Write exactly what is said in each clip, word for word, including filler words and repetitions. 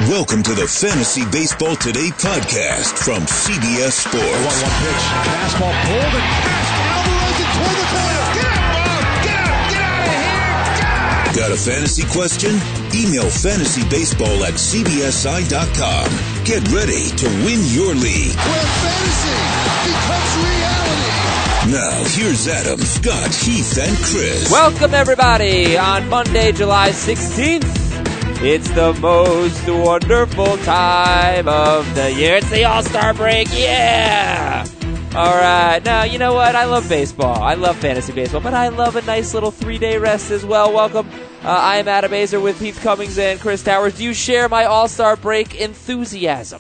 Welcome to the Fantasy Baseball Today podcast from C B S Sports. one one pitch. Fastball pulled and passed. Alvarez and toward the corner. Get out, Bob! Get out! Get out of here! Get out! Got a fantasy question? Email fantasybaseball at c b s i dot com. Get ready to win your league. Where fantasy becomes reality. Now, here's Adam, Scott, Heath, and Chris. Welcome, everybody, on Monday, July sixteenth. It's the most wonderful time of the year. It's the All-Star break. Yeah! All right. Now, you know what? I love baseball. I love fantasy baseball, but I love a nice little three-day rest as well. Welcome. Uh, I am Adam Azer with Heath Cummings and Chris Towers. Do you share my All-Star break enthusiasm?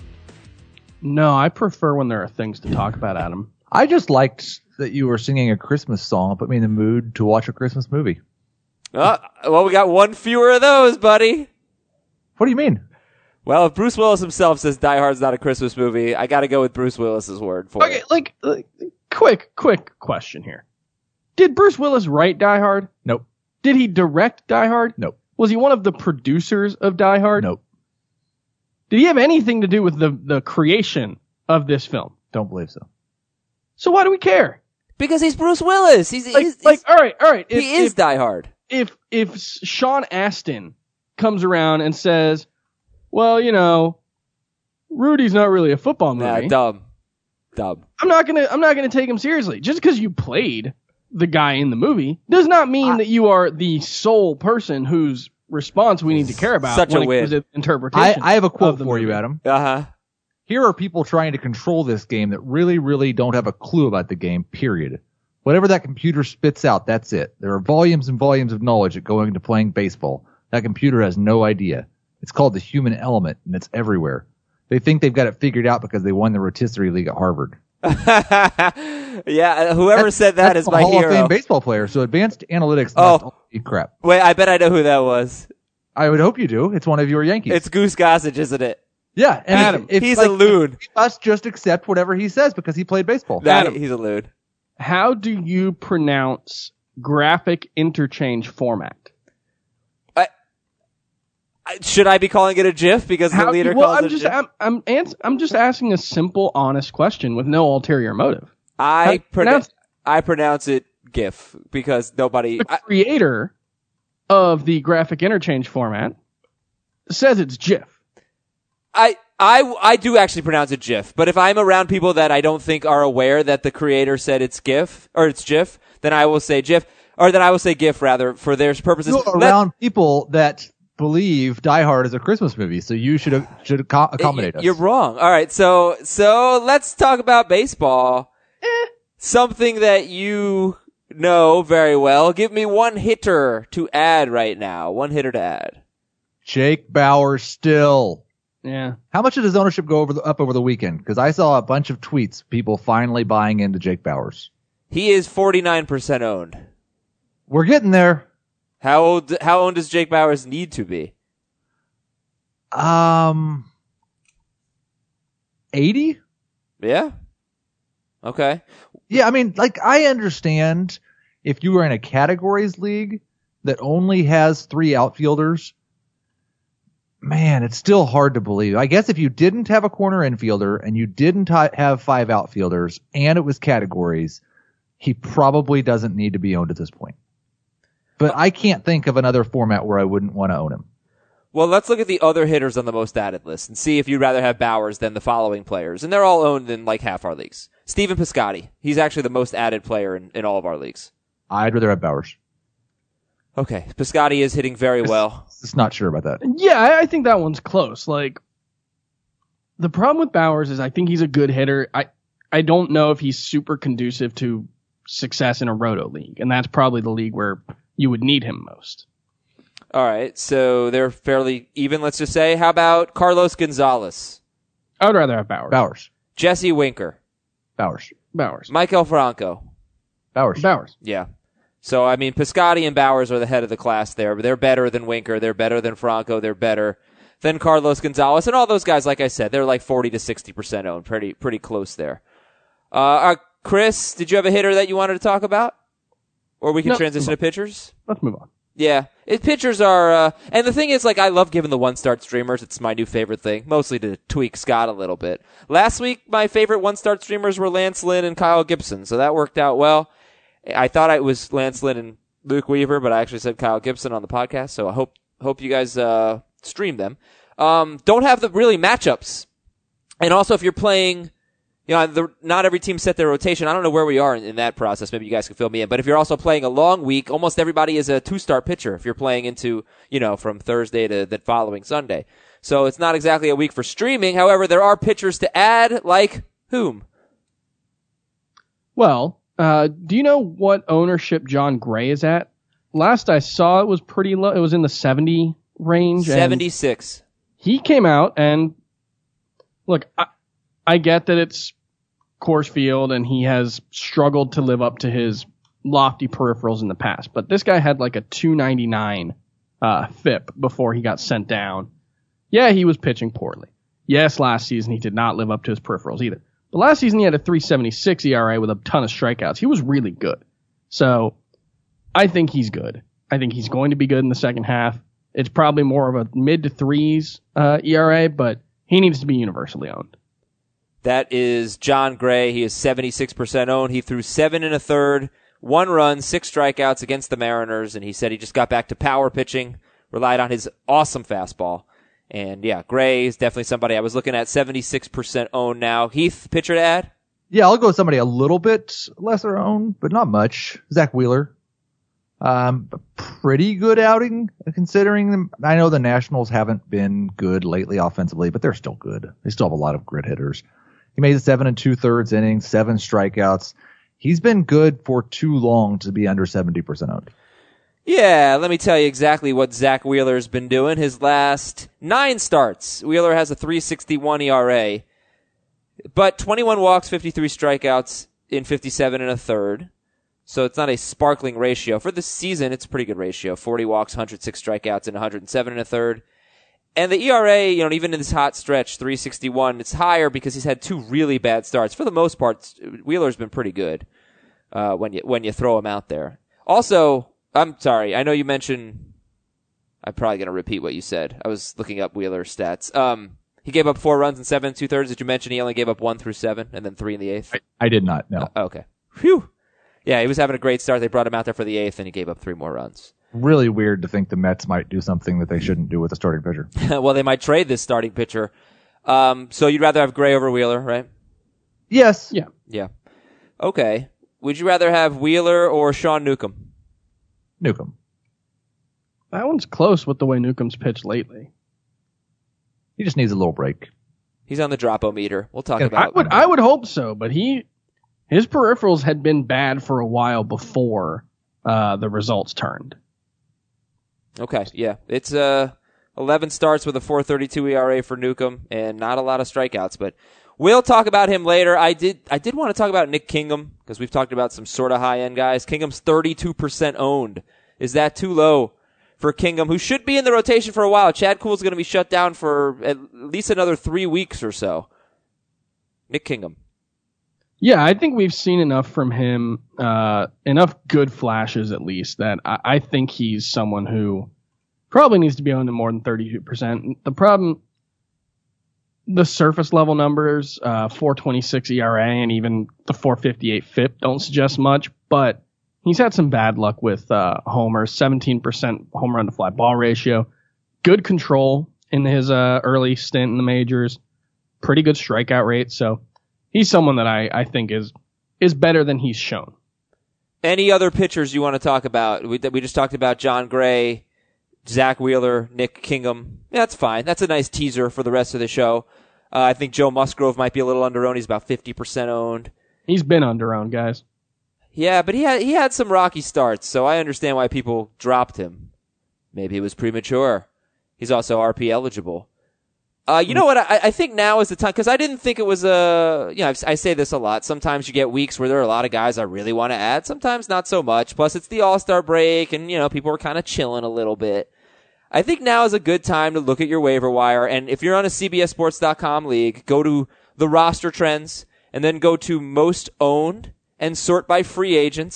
No, I prefer when there are things to talk about, Adam. I just liked that you were singing a Christmas song. It put me in the mood to watch a Christmas movie. Uh, well, we got one fewer of those, buddy. What do you mean? Well, if Bruce Willis himself says Die Hard's not a Christmas movie, I got to go with Bruce Willis's word for Okay, it. like, like, quick, quick question here. Did Bruce Willis write Die Hard? Nope. Did he direct Die Hard? Nope. Was he one of the producers of Die Hard? Nope. Did he have anything to do with the, the creation of this film? Don't believe so. So why do we care? Because he's Bruce Willis. He's, Like, he's, like he's all right, all right. If, he is if, Die Hard. if if Sean Astin comes around and says, well, you know, Rudy's not really a football movie. Nah, dumb. Dumb. I'm not gonna I'm not gonna take him seriously. Just because you played the guy in the movie does not mean I, that you are the sole person whose response we need to care about. Such when a it win. comes to interpretation. I, I have a quote of the for you, movie. Adam. Uh-huh. Here are people trying to control this game that really, really don't have a clue about the game, period. Whatever that computer spits out, that's it. There are volumes and volumes of knowledge that go into playing baseball. That computer has no idea. It's called the human element, and it's everywhere. They think they've got it figured out because they won the rotisserie league at Harvard. Yeah, whoever That's, said that that's is a my Hall hero. of Fame baseball player, so advanced analytics Oh. must all be crap. Wait, I bet I know who that was. I would hope you do. It's one of your Yankees. It's Goose Gossage, isn't it? yeah, and Adam, if, if, he's like, a loon. if us just accept whatever he says because he played baseball. That, Adam. he's a loon. How do you pronounce graphic interchange format? I, I, should I be calling it a GIF because How, the leader well, calls I'm it just a GIF? I'm I'm, ans- I'm just asking a simple, honest question with no ulterior motive. I, How- pronu- pronounce- I pronounce it GIF because nobody... The I, creator of the graphic interchange format says it's GIF. I, I, I do actually pronounce it GIF, but if I'm around people that I don't think are aware that the creator said it's GIF, or it's GIF, then I will say GIF, or then I will say GIF rather, for their purposes. You're Let- around people that believe Die Hard is a Christmas movie, so you should should acco- accommodate us. You're wrong. All right, so so let's talk about baseball. Eh. Something that you know very well. Give me one hitter to add right now. One hitter to add. Jake Bauer still. Yeah. How much did his ownership go over the, up over the weekend? Because I saw a bunch of tweets, people finally buying into Jake Bauers. He is forty-nine percent owned. We're getting there. How old? How owned does Jake Bauers need to be? Um, eighty? Yeah. Okay. Yeah, I mean, like, I understand if you were in a categories league that only has three outfielders, man, it's still hard to believe. I guess if you didn't have a corner infielder and you didn't ha- have five outfielders and it was categories, he probably doesn't need to be owned at this point. But I can't think of another format where I wouldn't want to own him. Well, let's look at the other hitters on the most added list and see if you'd rather have Bauers than the following players. And they're all owned in like half our leagues. Stephen Piscotty. He's actually the most added player in, in all of our leagues. I'd rather have Bauers. Okay. Piscotty is hitting very well. Just not sure about that. Yeah, I, I think that one's close. Like, the problem with Bauers is I think he's a good hitter. I, I don't know if he's super conducive to success in a roto league, and that's probably the league where you would need him most. All right. So they're fairly even, let's just say. How about Carlos Gonzalez? I would rather have Bauers. Bauers. Jesse Winker? Bauers. Bauers. Michael Franco? Bauers. Bauers. Yeah. So, I mean, Piscotty and Bauers are the head of the class there. They're better than Winker. They're better than Franco. They're better than Carlos Gonzalez. And all those guys, like I said, they're like forty to sixty percent owned. Pretty, pretty close there. Uh, uh, Chris, did you have a hitter that you wanted to talk about? Or we can No, transition to pitchers? Let's move on. Yeah, it, pitchers are, uh, and the thing is, like, I love giving the one-start streamers. It's my new favorite thing, mostly to tweak Scott a little bit. Last week, my favorite one-start streamers were Lance Lynn and Kyle Gibson, so that worked out well. I thought it was Lance Lynn and Luke Weaver, but I actually said Kyle Gibson on the podcast, so I hope hope you guys uh, stream them. Um, don't have the really matchups, and also if you're playing. You know, the, not every team set their rotation. I don't know where we are in, in that process. Maybe you guys can fill me in. But if you're also playing a long week, almost everybody is a two-start pitcher if you're playing into, you know, from Thursday to the following Sunday. So it's not exactly a week for streaming. However, there are pitchers to add, like whom? Well, uh, do you know what ownership John Gray is at? Last I saw, it was pretty low. It was in the seventy range. seventy-six. He came out and, look, I, I get that it's Coors Field and he has struggled to live up to his lofty peripherals in the past, but this guy had like a two ninety-nine uh, F I P before he got sent down. Yeah, he was pitching poorly. Yes, last season he did not live up to his peripherals either. But last season he had a three seventy-six E R A with a ton of strikeouts. He was really good. So I think he's good. I think he's going to be good in the second half. It's probably more of a mid to threes uh, E R A, but he needs to be universally owned. That is John Gray. He is seventy-six percent owned. He threw seven and a third, one run, six strikeouts against the Mariners, and he said he just got back to power pitching, relied on his awesome fastball. And yeah, Gray is definitely somebody I was looking at, seventy-six percent owned now. Heath, pitcher to add? Yeah, I'll go with somebody a little bit lesser owned, but not much. Zach Wheeler. Um, pretty good outing considering them. I know the Nationals haven't been good lately offensively, but they're still good. They still have a lot of grit hitters. He made seven and two thirds innings, seven strikeouts. He's been good for too long to be under seventy percent owned. Yeah, let me tell you exactly what Zach Wheeler's been doing. His last nine starts, Wheeler has a three sixty-one E R A, but twenty-one walks, fifty-three strikeouts in fifty-seven and a third. So it's not a sparkling ratio. For the season, it's a pretty good ratio. forty walks, one hundred six strikeouts, and one hundred seven and a third. And the E R A, you know, even in this hot stretch, three sixty-one, it's higher because he's had two really bad starts. For the most part, Wheeler's been pretty good uh, when you when you throw him out there. Also, I'm sorry, I know you mentioned. I'm probably going to repeat what you said. I was looking up Wheeler's stats. Um, he gave up four runs in seven and two thirds. Did you mention he only gave up one through seven and then three in the eighth? I, I did not. No. Uh, okay. Phew. Yeah, he was having a great start. They brought him out there for the eighth, and he gave up three more runs. Really weird to think the Mets might do something that they shouldn't do with a starting pitcher. Well, they might trade this starting pitcher. Um, so you'd rather have Gray over Wheeler, right? Yes. Yeah. Yeah. Okay. Would you rather have Wheeler or Sean Newcomb? Newcomb. That one's close with the way Newcomb's pitched lately. He just needs a little break. He's on the drop-o-meter. We'll talk Yeah, about I would I would hope so, but he his peripherals had been bad for a while before uh, the results turned. Okay, yeah. It's uh, eleven starts with a four thirty-two E R A for Newcomb and not a lot of strikeouts, but we'll talk about him later. I did I did want to talk about Nick Kingham because we've talked about some sort of high-end guys. Kingham's thirty-two percent owned. Is that too low for Kingham, who should be in the rotation for a while? Chad Kuhl's going to be shut down for at least another three weeks or so. Nick Kingham. Yeah, I think we've seen enough from him, uh, enough good flashes at least, that I, I think he's someone who probably needs to be owned at more than thirty-two percent. The problem, the surface level numbers, uh, four twenty-six E R A and even the four fifty-eight F I P don't suggest much, but he's had some bad luck with uh, homers, seventeen percent home run to fly ball ratio, good control in his uh, early stint in the majors, pretty good strikeout rate, so he's someone that I, I think is is better than he's shown. Any other pitchers you want to talk about? We, we just talked about John Gray, Zach Wheeler, Nick Kingham. Yeah, that's fine. That's a nice teaser for the rest of the show. Uh, I think Joe Musgrove might be a little under-owned. He's about fifty percent owned. He's been under-owned, guys. Yeah, but he had he had some rocky starts, so I understand why people dropped him. Maybe it was premature. He's also R P eligible. Uh, you know what? I, I think now is the time, because I didn't think it was a, you know, I've, I say this a lot. Sometimes you get weeks where there are a lot of guys I really want to add. Sometimes not so much. Plus it's the All-Star break and, you know, people are kind of chilling a little bit. I think now is a good time to look at your waiver wire. And if you're on a C B S Sports dot com league, go to the roster trends and then go to most owned and sort by free agents.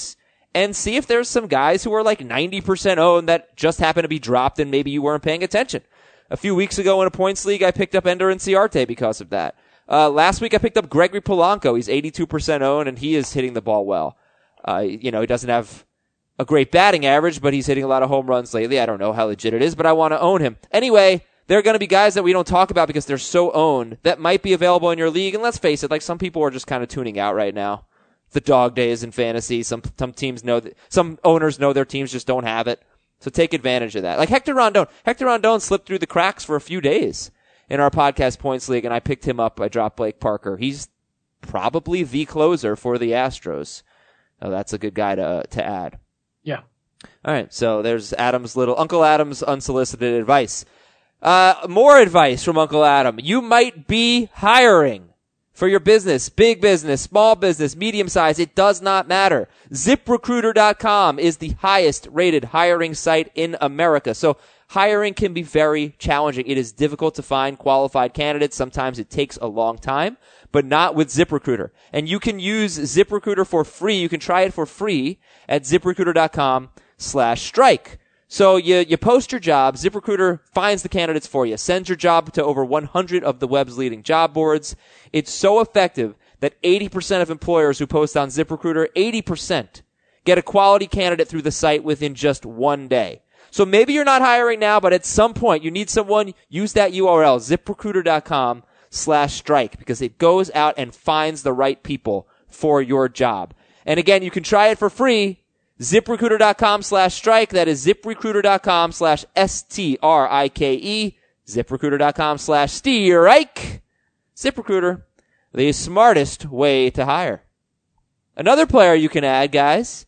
and see if there's some guys who are like ninety percent owned that just happen to be dropped and maybe you weren't paying attention. A few weeks ago in a points league, I picked up Ender Inciarte because of that. Uh, last week I picked up Gregory Polanco. He's eighty-two percent owned and he is hitting the ball well. Uh, you know, he doesn't have a great batting average, but he's hitting a lot of home runs lately. I don't know how legit it is, but I want to own him. Anyway, there are going to be guys that we don't talk about because they're so owned that might be available in your league. And let's face it, like some people are just kind of tuning out right now. The dog days in fantasy. Some some teams know that, some owners know their teams just don't have it. So take advantage of that. Like Hector Rondon. Hector Rondon slipped through the cracks for a few days in our podcast points league, and I picked him up. I dropped Blake Parker. He's probably the closer for the Astros. Oh, that's a good guy to to add. Yeah. All right. So there's Adam's little Uncle Adam's unsolicited advice. Uh, more advice from Uncle Adam. You might be hiring for your business, big business, small business, medium size. It does not matter. zip recruiter dot com is the highest rated hiring site in America. So hiring can be very challenging. It is difficult to find qualified candidates. Sometimes it takes a long time, but not with ZipRecruiter. And you can use ZipRecruiter for free. You can try it for free at zip recruiter dot com slash strike. So you, you post your job, ZipRecruiter finds the candidates for you, sends your job to over one hundred of the web's leading job boards. It's so effective that eighty percent of employers who post on ZipRecruiter, eighty percent get a quality candidate through the site within just one day. So maybe you're not hiring now, but at some point you need someone, use that U R L, zip recruiter dot com slash strike, because it goes out and finds the right people for your job. And again, you can try it for free. zip recruiter dot com slash strike. That is zip recruiter dot com slash S T R I K E. zip recruiter dot com slash strike. ZipRecruiter, the smartest way to hire. Another player you can add, guys.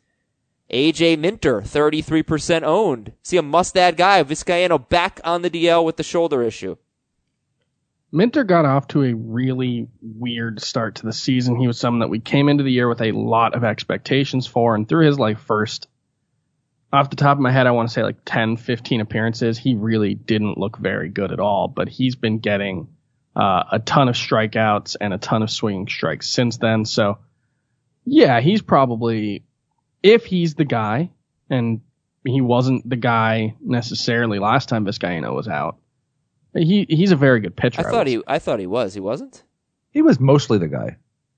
A J Minter, thirty-three percent owned. See a must-add guy. Vizcaino back on the D L with the shoulder issue. Minter got off to a really weird start to the season. He was someone that we came into the year with a lot of expectations for, and through his like first, off the top of my head, I want to say like ten, fifteen appearances, he really didn't look very good at all, but he's been getting uh, a ton of strikeouts and a ton of swinging strikes since then. So yeah, he's probably, if he's the guy, and he wasn't the guy necessarily last time Vizcaino was out, He he's a very good pitcher. I thought I he I thought he was. He wasn't? He was mostly the guy.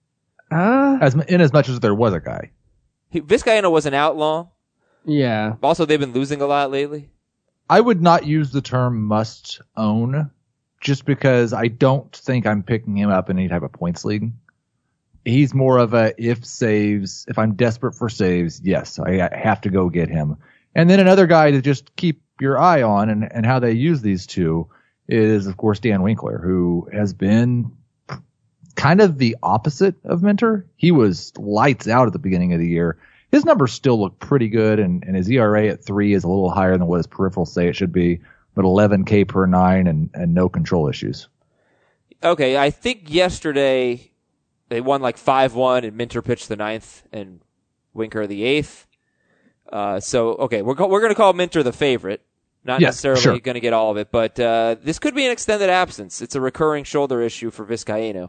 Uh, As in as much as there was a guy. He, Vizcaino was an outlaw. yeah. Also, they've been losing a lot lately. I would not use the term must own just because I don't think I'm picking him up in any type of points league. He's more of a if saves, if I'm desperate for saves, yes, I have to go get him. And then another guy to just keep your eye on and, and how they use these two is, of course, Dan Winkler, who has been kind of the opposite of Minter. He was lights out at the beginning of the year. His numbers still look pretty good, and, and his E R A at three is a little higher than what his peripherals say it should be, but eleven K per nine and, and no control issues. Okay, I think yesterday they won like five one, and Minter pitched the ninth, and Winker the eighth. Uh, so, okay, we're we're going to call Minter the favorite. Not yes, necessarily sure. going to get all of it, but uh, this could be an extended absence. It's a recurring shoulder issue for Vizcaino.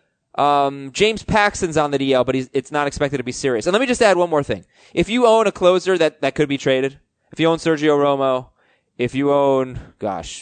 Um, James Paxton's on the D L, but he's, it's not expected to be serious. And let me just add one more thing. If you own a closer that, that could be traded, if you own Sergio Romo, if you own, gosh,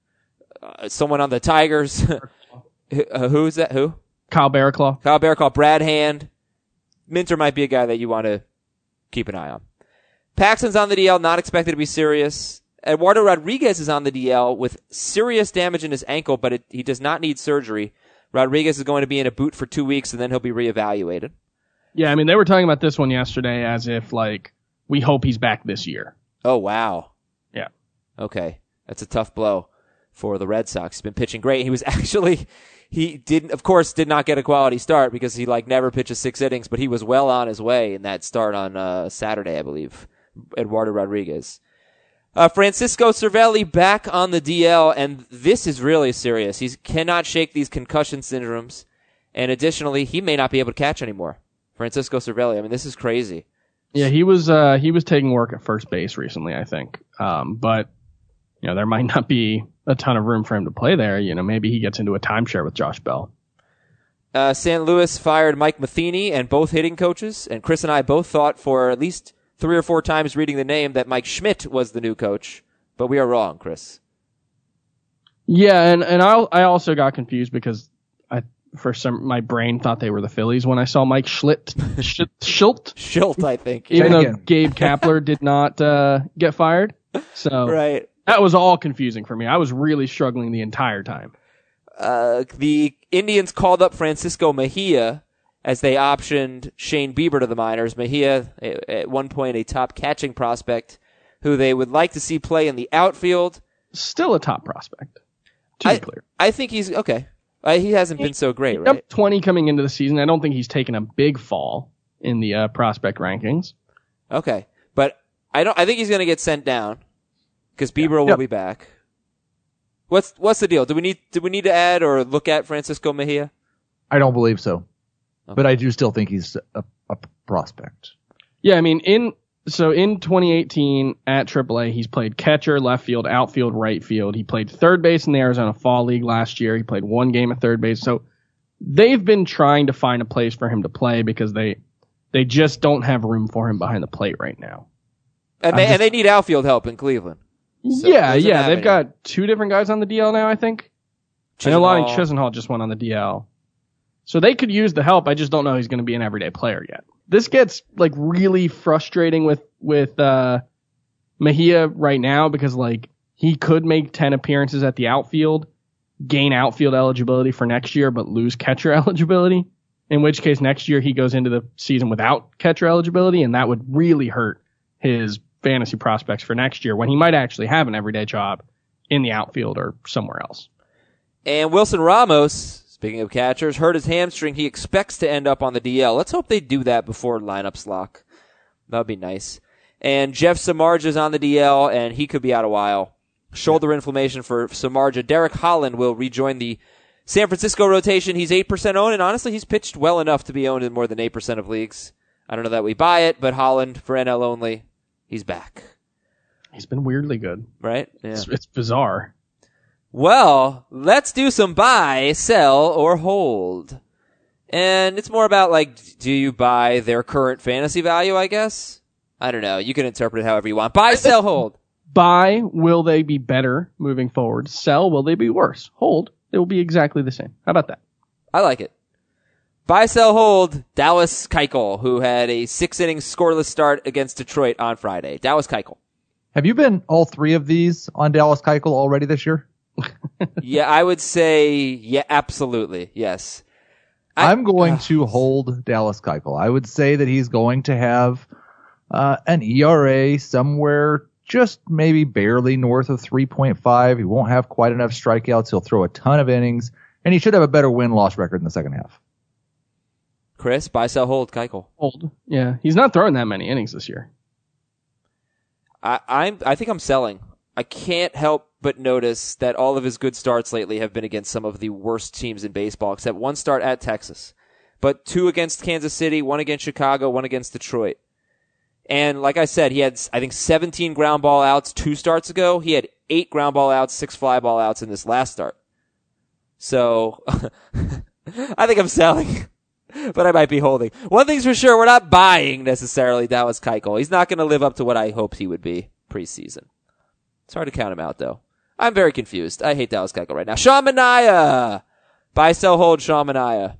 uh, someone on the Tigers, uh, who's that? Who? Kyle Barraclough. Kyle Barraclough, Brad Hand. Minter might be a guy that you want to keep an eye on. Paxton's on the D L, not expected to be serious. Eduardo Rodriguez is on the D L with serious damage in his ankle, but it, he does not need surgery. Rodriguez is going to be in a boot for two weeks, and then he'll be reevaluated. Yeah, I mean, they were talking about this one yesterday as if, like, we hope he's back this year. Oh, wow. Yeah. Okay. That's a tough blow for the Red Sox. He's been pitching great. He was actually, he didn't, of course, did not get a quality start because he, like, never pitches six innings, but he was well on his way in that start on uh, Saturday, I believe. Eduardo Rodriguez. Uh, Francisco Cervelli back on the D L, and this is really serious. He cannot shake these concussion syndromes, and additionally, he may not be able to catch anymore. Francisco Cervelli, I mean, this is crazy. Yeah, he was uh, he was taking work at first base recently, I think. Um, but you know, there might not be a ton of room for him to play there. You know, maybe he gets into a timeshare with Josh Bell. Uh, Saint Louis fired Mike Matheny and both hitting coaches, and Chris and I both thought for at least three or four times reading the name that Mike Schmidt was the new coach, but we are wrong, Chris. Yeah, and and I I also got confused because I for some my brain thought they were the Phillies when I saw Mike Schlitt Sch- Schilt Schilt, I think. even Say it though again. Gabe Kapler did not uh, get fired. So Right. that was all confusing for me. I was really struggling the entire time. Uh, the Indians called up Francisco Mejia as they optioned Shane Bieber to the minors. Mejia, at one point a top catching prospect, who they would like to see play in the outfield. Still a top prospect, to I, be clear. I think he's okay. Uh, he hasn't been so great, right? Up twenty coming into the season. I don't think he's taken a big fall in the uh, prospect rankings. Okay, but I don't. I think he's going to get sent down because Bieber will Yep. be back. What's what's the deal? Do we need do we need to add or look at Francisco Mejia? I don't believe so, Okay. but I do still think he's a, a prospect. Yeah, I mean, in so in twenty eighteen at triple A, he's played catcher, left field, outfield, right field. He played third base in the Arizona Fall League last year. He played one game at third base. So they've been trying to find a place for him to play because they they just don't have room for him behind the plate right now. And they and they need outfield help in Cleveland. So yeah, doesn't yeah, have they've any. got two different guys on the D L now, I think. I know Lonnie Chisenhall. Chisenhall just went on the D L. So they could use the help. I just don't know he's going to be an everyday player yet. This gets like really frustrating with, with, uh, Mejia right now because like he could make ten appearances at the outfield, gain outfield eligibility for next year, but lose catcher eligibility. In which case next year he goes into the season without catcher eligibility, and that would really hurt his fantasy prospects for next year when he might actually have an everyday job in the outfield or somewhere else. And Wilson Ramos, speaking of catchers, hurt his hamstring. He expects to end up on the D L. Let's hope they do that before lineups lock. That would be nice. And Jeff Samardzija is on the D L, and he could be out a while. Shoulder inflammation for Samardzija. Derek Holland will rejoin the San Francisco rotation. He's eight percent owned, and honestly, he's pitched well enough to be owned in more than eight percent of leagues. I don't know that we buy it, but Holland, for N L only, he's back. He's been weirdly good. Right? Yeah. It's, it's bizarre. Well, let's do some buy, sell, or hold. And it's more about, like, do you buy their current fantasy value, I guess? I don't know. You can interpret it however you want. Buy, sell, hold. Buy, will they be better moving forward? Sell, will they be worse? Hold, they will be exactly the same. How about that? I like it. Buy, sell, hold, Dallas Keuchel, who had a six-inning scoreless start against Detroit on Friday. Dallas Keuchel. Have you been all three of these on Dallas Keuchel already this year? Yeah, I would say, yeah, absolutely, yes. I- I'm going to hold Dallas Keuchel. I would say that he's going to have uh, an E R A somewhere just maybe barely north of three point five. He won't have quite enough strikeouts. He'll throw a ton of innings, and he should have a better win-loss record in the second half. Chris, buy, sell, hold, Keuchel. Hold. Yeah, he's not throwing that many innings this year. I, I'm, I think I'm selling. I can't help but notice that all of his good starts lately have been against some of the worst teams in baseball, except one start at Texas. But two against Kansas City, one against Chicago, one against Detroit. And like I said, he had, I think, seventeen ground ball outs two starts ago. He had eight ground ball outs, six fly ball outs in this last start. So, I think I'm selling. But I might be holding. One thing's for sure, we're not buying necessarily Dallas Keuchel. He's not going to live up to what I hoped he would be preseason. It's hard to count him out, though. I'm very confused. I hate Dallas Keuchel right now. Sean Manaea! Buy, sell, hold, Sean Manaea.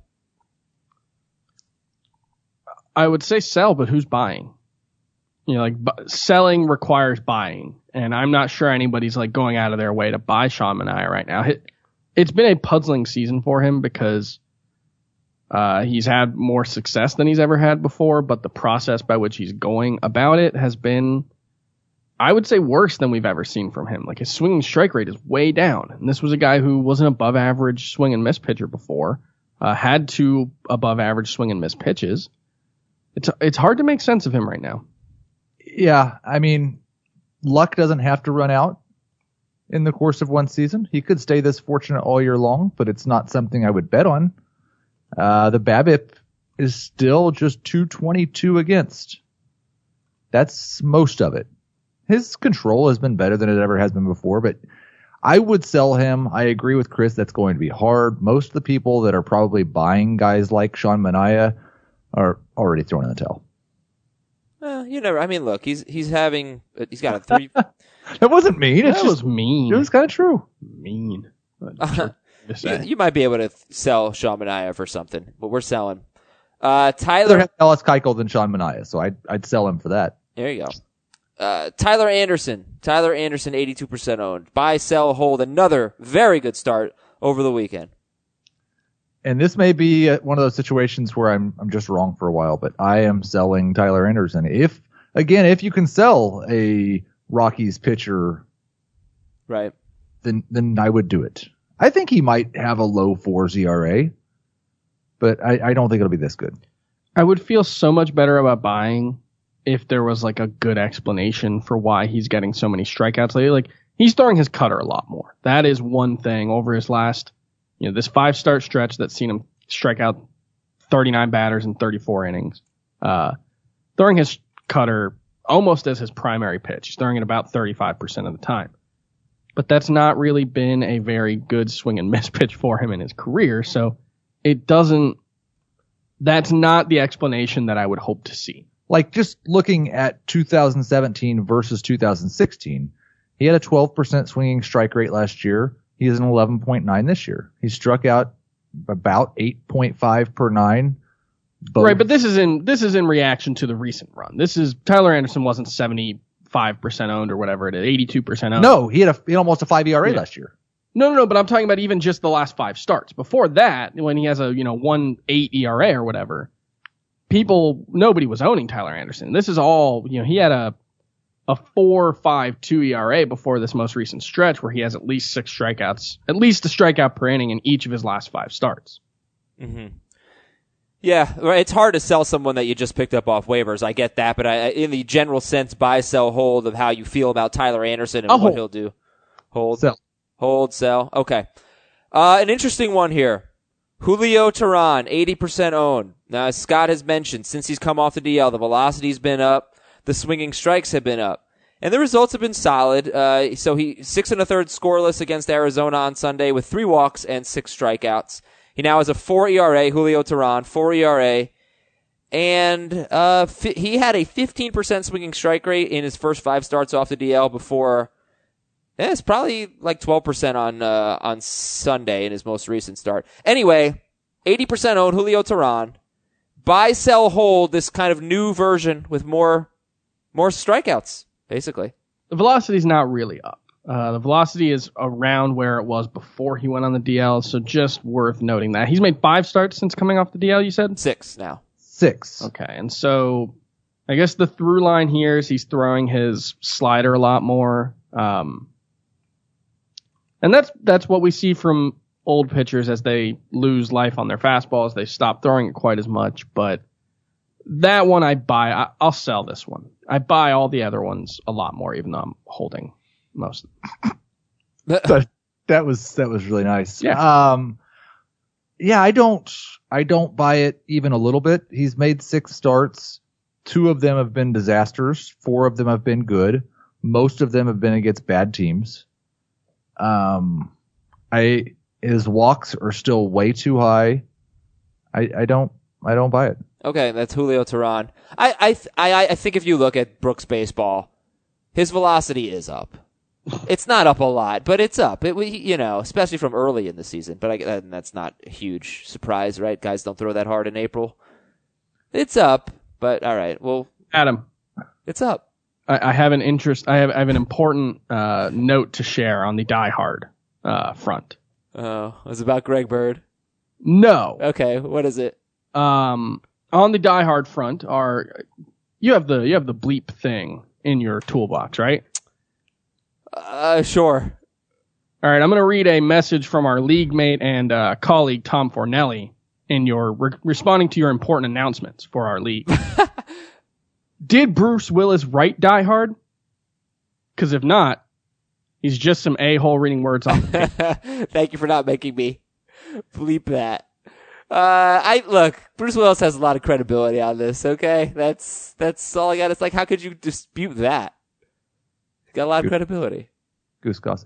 I would say sell, but who's buying? You know, like bu- selling requires buying, and I'm not sure anybody's like going out of their way to buy Sean Manaea right now. It, it's been a puzzling season for him because uh, he's had more success than he's ever had before, but the process by which he's going about it has been, I would say, worse than we've ever seen from him. Like his swinging strike rate is way down, and this was a guy who was an above average swing and miss pitcher before, uh, had two above average swing and miss pitches. It's it's hard to make sense of him right now. Yeah, I mean, luck doesn't have to run out in the course of one season. He could stay this fortunate all year long, but it's not something I would bet on. Uh, the BABIP is still just two twenty-two against. That's most of it. His control has been better than it ever has been before, but I would sell him. I agree with Chris. That's going to be hard. Most of the people that are probably buying guys like Sean Manaea are already throwing in the towel. Well, you never. I mean, look, he's he's having he's got a three. That wasn't mean. It's That just was mean. it was kind of true. mean. Uh, you, you might be able to th- sell Sean Manaea for something, but we're selling. Uh, I'd Tyler, rather have Dallas Keuchel than Sean Manaea, so I'd I'd sell him for that. there you go. Uh, Tyler Anderson, Tyler Anderson, eighty-two percent owned. Buy, sell, hold. Another very good start over the weekend. And this may be uh, one of those situations where I'm I'm just wrong for a while, but I am selling Tyler Anderson. If again, if you can sell a Rockies pitcher, Right. then then I would do it. I think he might have a low fours E R A, but I, I don't think it'll be this good. I would feel so much better about buying if there was like a good explanation for why he's getting so many strikeouts lately. Like, he's throwing his cutter a lot more. That is one thing over his last, you know, this five start stretch that's seen him strike out thirty-nine batters in thirty-four innings. Uh, throwing his cutter almost as his primary pitch. He's throwing it about thirty-five percent of the time. But that's not really been a very good swing and miss pitch for him in his career. So it doesn't, that's not the explanation that I would hope to see. Like, just looking at two thousand seventeen versus two thousand sixteen, he had a twelve percent swinging strike rate last year. He is an eleven point nine this year. He struck out about eight point five per nine. Both. Right, but this is in this is in reaction to the recent run. This is Tyler Anderson wasn't seventy-five percent owned or whatever it is, eighty-two percent owned. No, he had, a, he had almost a five E R A Yeah. last year. No, no, no, but I'm talking about even just the last five starts. Before that, when he has a, you know, one eight E R A or whatever, people, nobody was owning Tyler Anderson. This is all, you know, he had a a four five two E R A before this most recent stretch where he has at least six strikeouts, at least a strikeout per inning in each of his last five starts. Mm-hmm. Yeah, right, it's hard to sell someone that you just picked up off waivers. I get that, but I, in the general sense, buy, sell, hold of how you feel about Tyler Anderson and I'll what hold. he'll do. Hold, Sell. hold, sell. Okay. Uh, an interesting one here. Julio Teheran, eighty percent owned. Now, as Scott has mentioned, since he's come off the D L, the velocity's been up, the swinging strikes have been up, and the results have been solid. Uh, so he six and a third scoreless against Arizona on Sunday with three walks and six strikeouts. He now has a four E R A, Julio Teheran, four E R A, and uh, fi- he had a fifteen percent swinging strike rate in his first five starts off the D L before. Yeah, it's probably like twelve percent on uh, on Sunday in his most recent start. Anyway, eighty percent owned Julio Teheran. Buy, sell, hold this kind of new version with more more strikeouts, basically. The velocity's not really up. Uh, the velocity is around where it was before he went on the D L, so just worth noting that. He's made five starts since coming off the D L, you said? Six now. Six. Okay, and so I guess the through line here is he's throwing his slider a lot more. Um, and that's that's what we see from old pitchers as they lose life on their fastballs. They stop throwing it quite as much, but that one I buy. I, I'll sell this one. I buy all the other ones a lot more, even though I'm holding most of them. But that was that was really nice. Yeah. Um, yeah, I don't I don't buy it even a little bit. He's made six starts. Two of them have been disasters. Four of them have been good. Most of them have been against bad teams. Um, I his walks are still way too high. I I don't I don't buy it. Okay, that's Julio Teheran. I I th- I I think if you look at Brooks baseball, his velocity is up. It's not up a lot, but it's up. It, we, you know, especially from early in the season. But I, and that's not a huge surprise, right? Guys don't throw that hard in April. It's up, but all right. Well, Adam, it's up. I, I have an interest. I have, I have an important uh, note to share on the Die Hard uh, front. Oh, it was about Greg Bird. No. Okay, what is it? Um, on the Die Hard front are you have the you have the bleep thing in your toolbox, right? Uh, sure. All right, I'm going to read a message from our league mate and uh, colleague Tom Fornelli in your re- responding to your important announcements for our league. Did Bruce Willis write Die Hard? Because if not, he's just some a-hole reading words off the page. Thank you for not making me bleep that. Uh, I look, Bruce Willis has a lot of credibility on this. Okay, that's that's all I got. It's like, how could you dispute that? He's got a lot of credibility. Goose Gossage.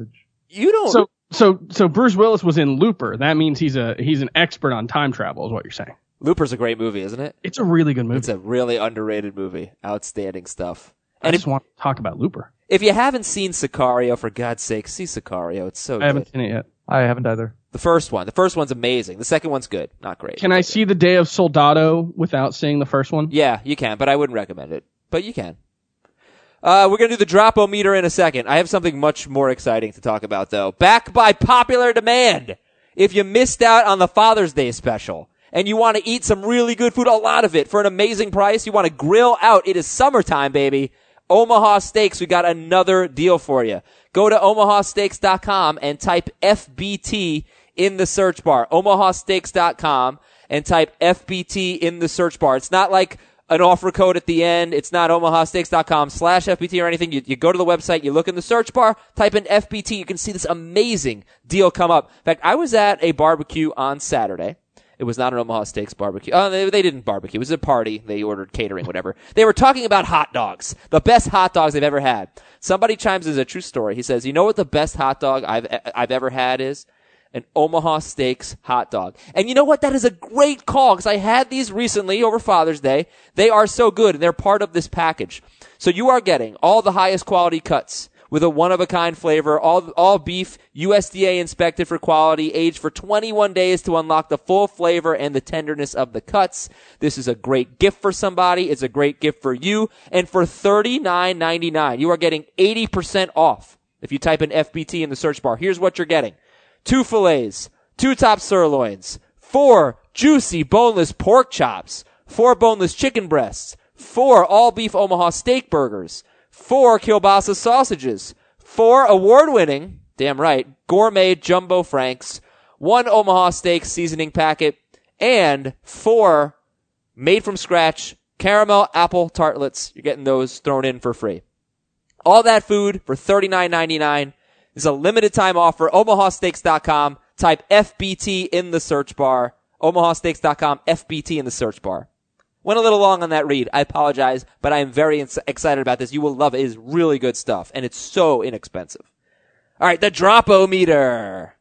You don't. So so so Bruce Willis was in Looper. That means he's a he's an expert on time travel, is what you're saying. Looper's a great movie, isn't it? It's a really good movie. It's a really underrated movie. Outstanding stuff. I And just if, want to talk about Looper. if you haven't seen Sicario, for God's sake, see Sicario. It's so I good. haven't seen it yet. I haven't either. The first one. The first one's amazing. The second one's good. Not great. Can I see The Day of Soldado without seeing the first one? Yeah, you can, but I wouldn't recommend it. But you can. Uh, we're going to do the drop-o-meter in a second. I have something much more exciting to talk about, though. Back by popular demand. If you missed out on the Father's Day special and you want to eat some really good food, a lot of it, for an amazing price, you want to grill out. It is summertime, baby. Omaha Steaks, we got another deal for you. Go to omaha steaks dot com and type F B T in the search bar. omaha steaks dot com and type F B T in the search bar. It's not like an offer code at the end. It's not omaha steaks dot com slash F B T or anything. You, you go to the website, you look in the search bar, type in F B T. You can see this amazing deal come up. In fact, I was at a barbecue on Saturday. It was not an Omaha Steaks barbecue. Oh, they, they didn't barbecue. It was a party. They ordered catering, whatever. They were talking about hot dogs. The best hot dogs they've ever had. Somebody chimes in, a true story. He says, you know what the best hot dog I've, I've ever had is? An Omaha Steaks hot dog. And you know what? That is a great call, because I had these recently over Father's Day. They are so good, and they're part of this package. So you are getting all the highest quality cuts with a one-of-a-kind flavor, all all beef, U S D A inspected for quality, aged for twenty-one days to unlock the full flavor and the tenderness of the cuts. This is a great gift for somebody. It's a great gift for you. And for thirty-nine ninety-nine, you are getting eighty percent off if you type in F B T in the search bar. Here's what you're getting. Two fillets, two top sirloins, four juicy boneless pork chops, four boneless chicken breasts, four all-beef Omaha steak burgers, four kielbasa sausages, four award-winning, damn right, gourmet jumbo franks, one Omaha steak seasoning packet, and four made-from-scratch caramel apple tartlets. You're getting those thrown in for free. All that food for thirty-nine ninety-nine. This is a limited-time offer. omaha steaks dot com. Type F B T in the search bar. omaha steaks dot com, F B T in the search bar. Went a little long on that read. I apologize, but I am very ins- excited about this. You will love it. It is really good stuff, and it's so inexpensive. All right, the drop-o-meter.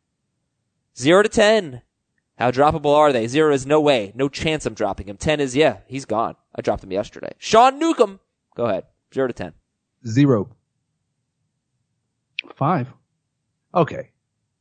Zero to ten. How droppable are they? Zero is no way. No chance I'm dropping him. Ten is, yeah, he's gone. I dropped him yesterday. Sean Newcomb. Go ahead. Zero to ten. Zero. Five. Okay.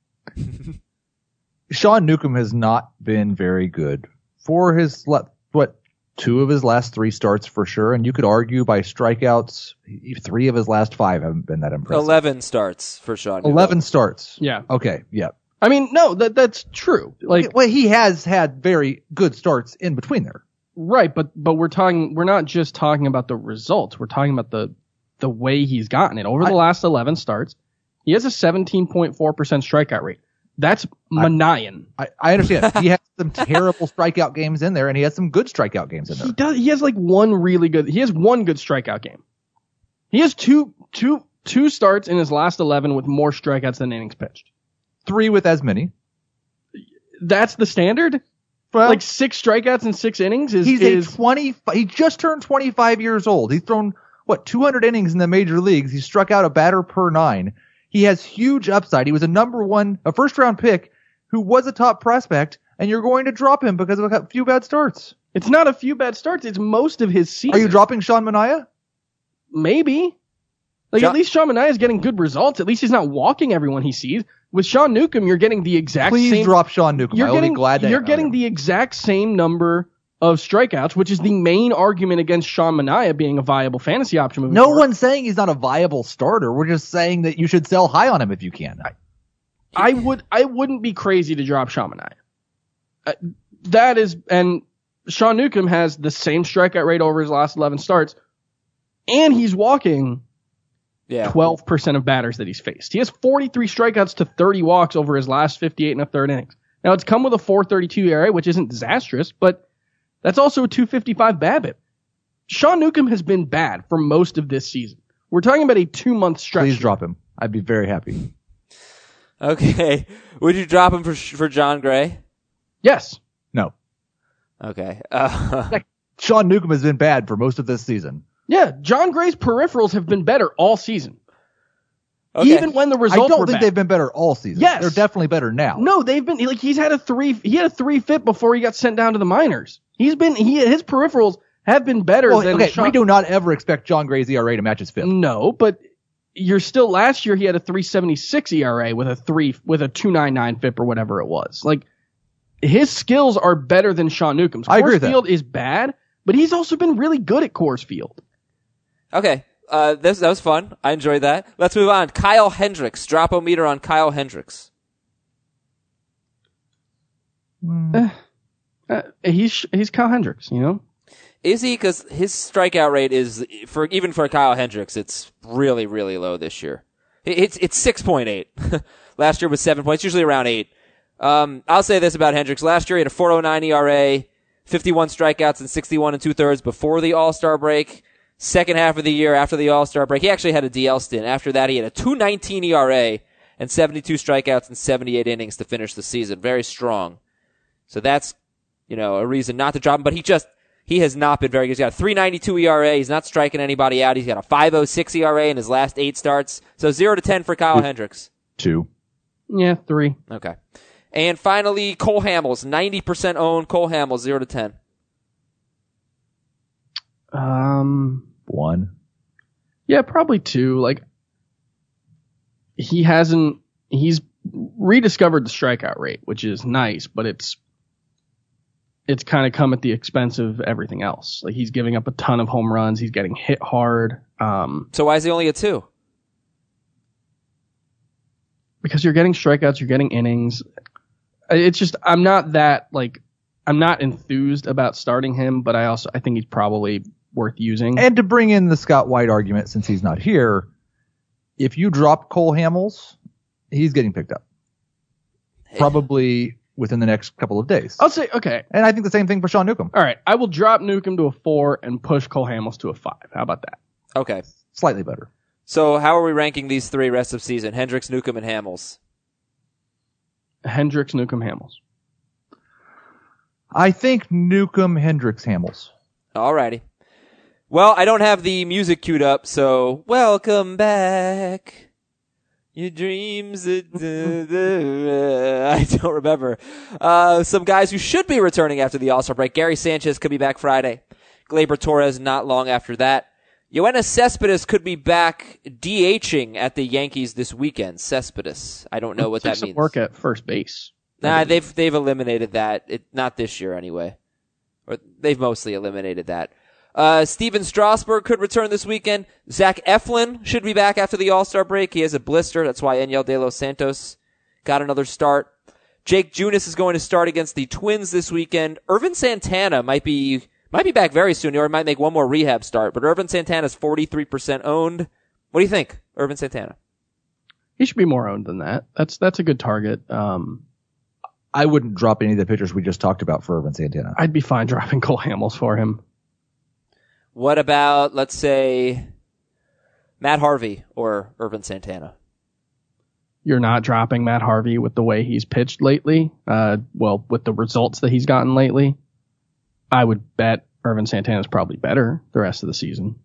Sean Newcomb has not been very good for his, le- what, two of his last three starts for sure, and you could argue by strikeouts, three of his last five haven't been that impressive. Eleven starts for Sean Newcomb. Eleven starts. Yeah. Okay, yeah. I mean, no, that that's true. Like, Well, he has had very good starts in between there. right, but but we're talking, we're not just talking about the results. We're talking about the the way he's gotten it over the I- last eleven starts. He has a seventeen point four percent strikeout rate. That's Manayan. I, I understand. He has some terrible strikeout games in there, and he has some good strikeout games in He there. does. He has like one really good. He has one good strikeout game. He has two two two starts in his last eleven with more strikeouts than innings pitched. Three with as many. That's the standard. Well, Like six strikeouts in six innings is he's is a twenty. He just turned twenty-five years old. He's thrown what two hundred innings in the major leagues. He struck out a batter per nine. He has huge upside. He was a number one, a first round pick who was a top prospect, and you're going to drop him because of a few bad starts. it's not a few bad starts. It's most of his season. Are you dropping Sean Manaea? Maybe. Like Sean- at least Sean Manaea is getting good results. At least he's not walking everyone he sees. With Sean Newcomb, you're getting the exact Please same. drop Sean Newcomb. You're I will getting be glad to you're have getting him. the exact same number of strikeouts, which is the main argument against Sean Manaea being a viable fantasy option moving No forward. one's saying he's not a viable starter. We're just saying that you should sell high on him if you can. I would I wouldn't be crazy to drop Sean Manaea. Uh, that is, and Sean Newcomb has the same strikeout rate over his last eleven starts, and he's walking Yeah. twelve percent of batters that he's faced. He has forty-three strikeouts to thirty walks over his last fifty-eight and a third innings. Now it's come with a four thirty-two E R A, which isn't disastrous, but that's also a two fifty-five BABIP. Sean Newcomb has been bad for most of this season. We're talking about a two-month stretch. Please drop him. I'd be very happy. Okay. Would you drop him for for John Gray? Yes. No. Okay. Uh, Sean Newcomb has been bad for most of this season. Yeah, John Gray's peripherals have been better all season. Okay. Even when the results I don't were think bad. they've been better all season. Yes. They're definitely better now. No, they've been like he's had a three. He had a three fit before he got sent down to the minors. He's been he his peripherals have been better Well, than. okay, Sean- we do not ever expect John Gray's E R A to match his fifth. No, but you're still. Last year he had a three seventy-six E R A with a three with a two ninety-nine F I P or whatever it was. Like his skills are better than Sean Newcomb's. I agree with Coors that. Field is bad, but he's also been really good at Coors Field. Okay. Uh, this, that was fun. I enjoyed that. Let's move on. Kyle Hendricks. Drop-o-meter on Kyle Hendricks. Uh, he's he's Kyle Hendricks, you know. Is he? Because his strikeout rate is, for even for Kyle Hendricks, it's really, really low this year. It, it's it's six point eight. Last year was seven points, usually around eight. Um, I'll say this about Hendricks. Last year he had a four oh nine E R A, fifty-one strikeouts and sixty-one and two-thirds before the All-Star break. Second half of the year after the All-Star break, he actually had a D L stint. After that, he had a two nineteen E R A and seventy-two strikeouts and seventy-eight innings to finish the season. Very strong. So that's, you know, a reason not to drop him, but he just, he has not been very good. He's got a three ninety-two E R A. He's not striking anybody out. He's got a five oh six E R A in his last eight starts. So zero to ten for Kyle Hendricks. Two. Yeah, three. Okay. And finally, Cole Hamels, ninety percent owned. Cole Hamels, zero to ten. Um. One. Yeah, probably two. Like, he hasn't, he's rediscovered the strikeout rate, which is nice, but it's, it's kind of come at the expense of everything else. Like, he's giving up a ton of home runs. He's getting hit hard. Um, So why is he only a two? because you're getting strikeouts, you're getting innings. It's just, I'm not that, like, I'm not enthused about starting him, but I also, I think he's probably worth using. And to bring in the Scott White argument, since he's not here, if you drop Cole Hamels, he's getting picked up. Probably within the next couple of days. I'll say, okay. And I think the same thing for Sean Newcomb. All right. I will drop Newcomb to a four and push Cole Hamels to a five. How about that? Okay. Slightly better. So how are we ranking these three rest of season? Hendricks, Newcomb, and Hamels. Hendricks, Newcomb, Hamels. I think Newcomb, Hendricks, Hamels. Alrighty. Well, I don't have the music queued up, so welcome back. Your dreams. Are I don't remember. Uh, some guys who should be returning after the All-Star break. Gary Sanchez could be back Friday. Gleyber Torres not long after that. Yoenis Cespedes could be back DHing at the Yankees this weekend. Cespedes. I don't know what Took that some means. work at first base. Nah, they've they've eliminated that. It, not this year anyway. Or they've mostly eliminated that. Uh, Steven Strasburg could return this weekend. Zach Eflin should be back after the All-Star break. He has a blister. That's why Enyel De Los Santos got another start. Jake Junis is going to start against the Twins this weekend. Irvin Santana might be might be back very soon, or he might make one more rehab start. But Irvin Santana's forty-three percent owned. What do you think, Irvin Santana? He should be more owned than that. That's that's a good target. Um, I wouldn't drop any of the pitchers we just talked about for Irvin Santana. I'd be fine dropping Cole Hamels for him. What about, let's say, Matt Harvey or Irvin Santana? You're not dropping Matt Harvey with the way he's pitched lately. Uh, well, with the results that he's gotten lately, I would bet Irvin Santana's probably better the rest of the season.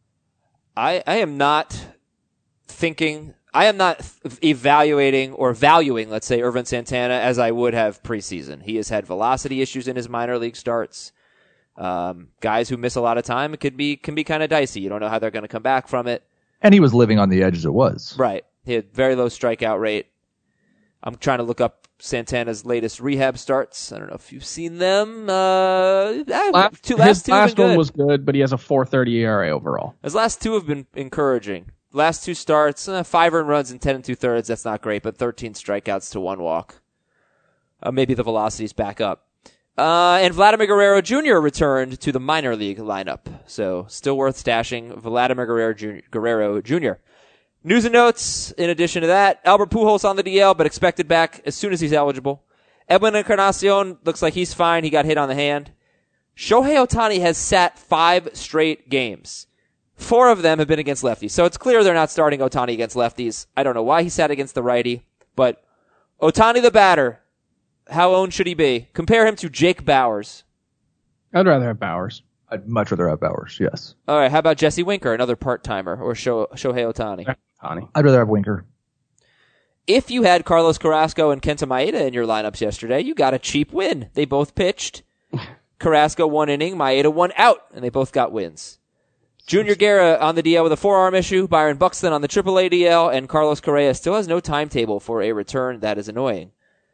I, I am not thinking, I am not evaluating or valuing, let's say, Irvin Santana as I would have preseason. He has had velocity issues in his minor league starts. Um, guys who miss a lot of time, it could be, can be kind of dicey. You don't know how they're going to come back from it. And he was living on the edge as it was. Right. He had very low strikeout rate. I'm trying to look up Santana's latest rehab starts. I don't know if you've seen them. Uh, Last, two, last his two have last been one good. was good, but he has a four thirty E R A overall. His last two have been encouraging. Last two starts, uh, five earned runs and ten and two thirds. That's not great, but thirteen strikeouts to one walk. Uh, maybe the velocity's back up. Uh, and Vladimir Guerrero Junior returned to the minor league lineup. So still worth stashing Vladimir Guerrero Junior Guerrero Junior News and notes, in addition to that, Albert Pujols on the D L, but expected back as soon as he's eligible. Edwin Encarnacion looks like he's fine. He got hit on the hand. Shohei Ohtani has sat five straight games. Four of them have been against lefties. So it's clear they're not starting Ohtani against lefties. I don't know why he sat against the righty, but Ohtani the batter, how owned should he be? Compare him to Jake Bowers. I'd rather have Bowers. I'd much rather have Bowers, yes. All right, how about Jesse Winker, another part-timer, or Sho- Shohei Ohtani? Ohtani. I'd rather have Winker. if you had Carlos Carrasco and Kenta Maeda in your lineups yesterday, you got a cheap win. They both pitched. Carrasco one inning, Maeda one out, and they both got wins. Junior Guerra on the D L with a forearm issue, Byron Buxton on the triple A D L, and Carlos Correa still has no timetable for a return. That is annoying.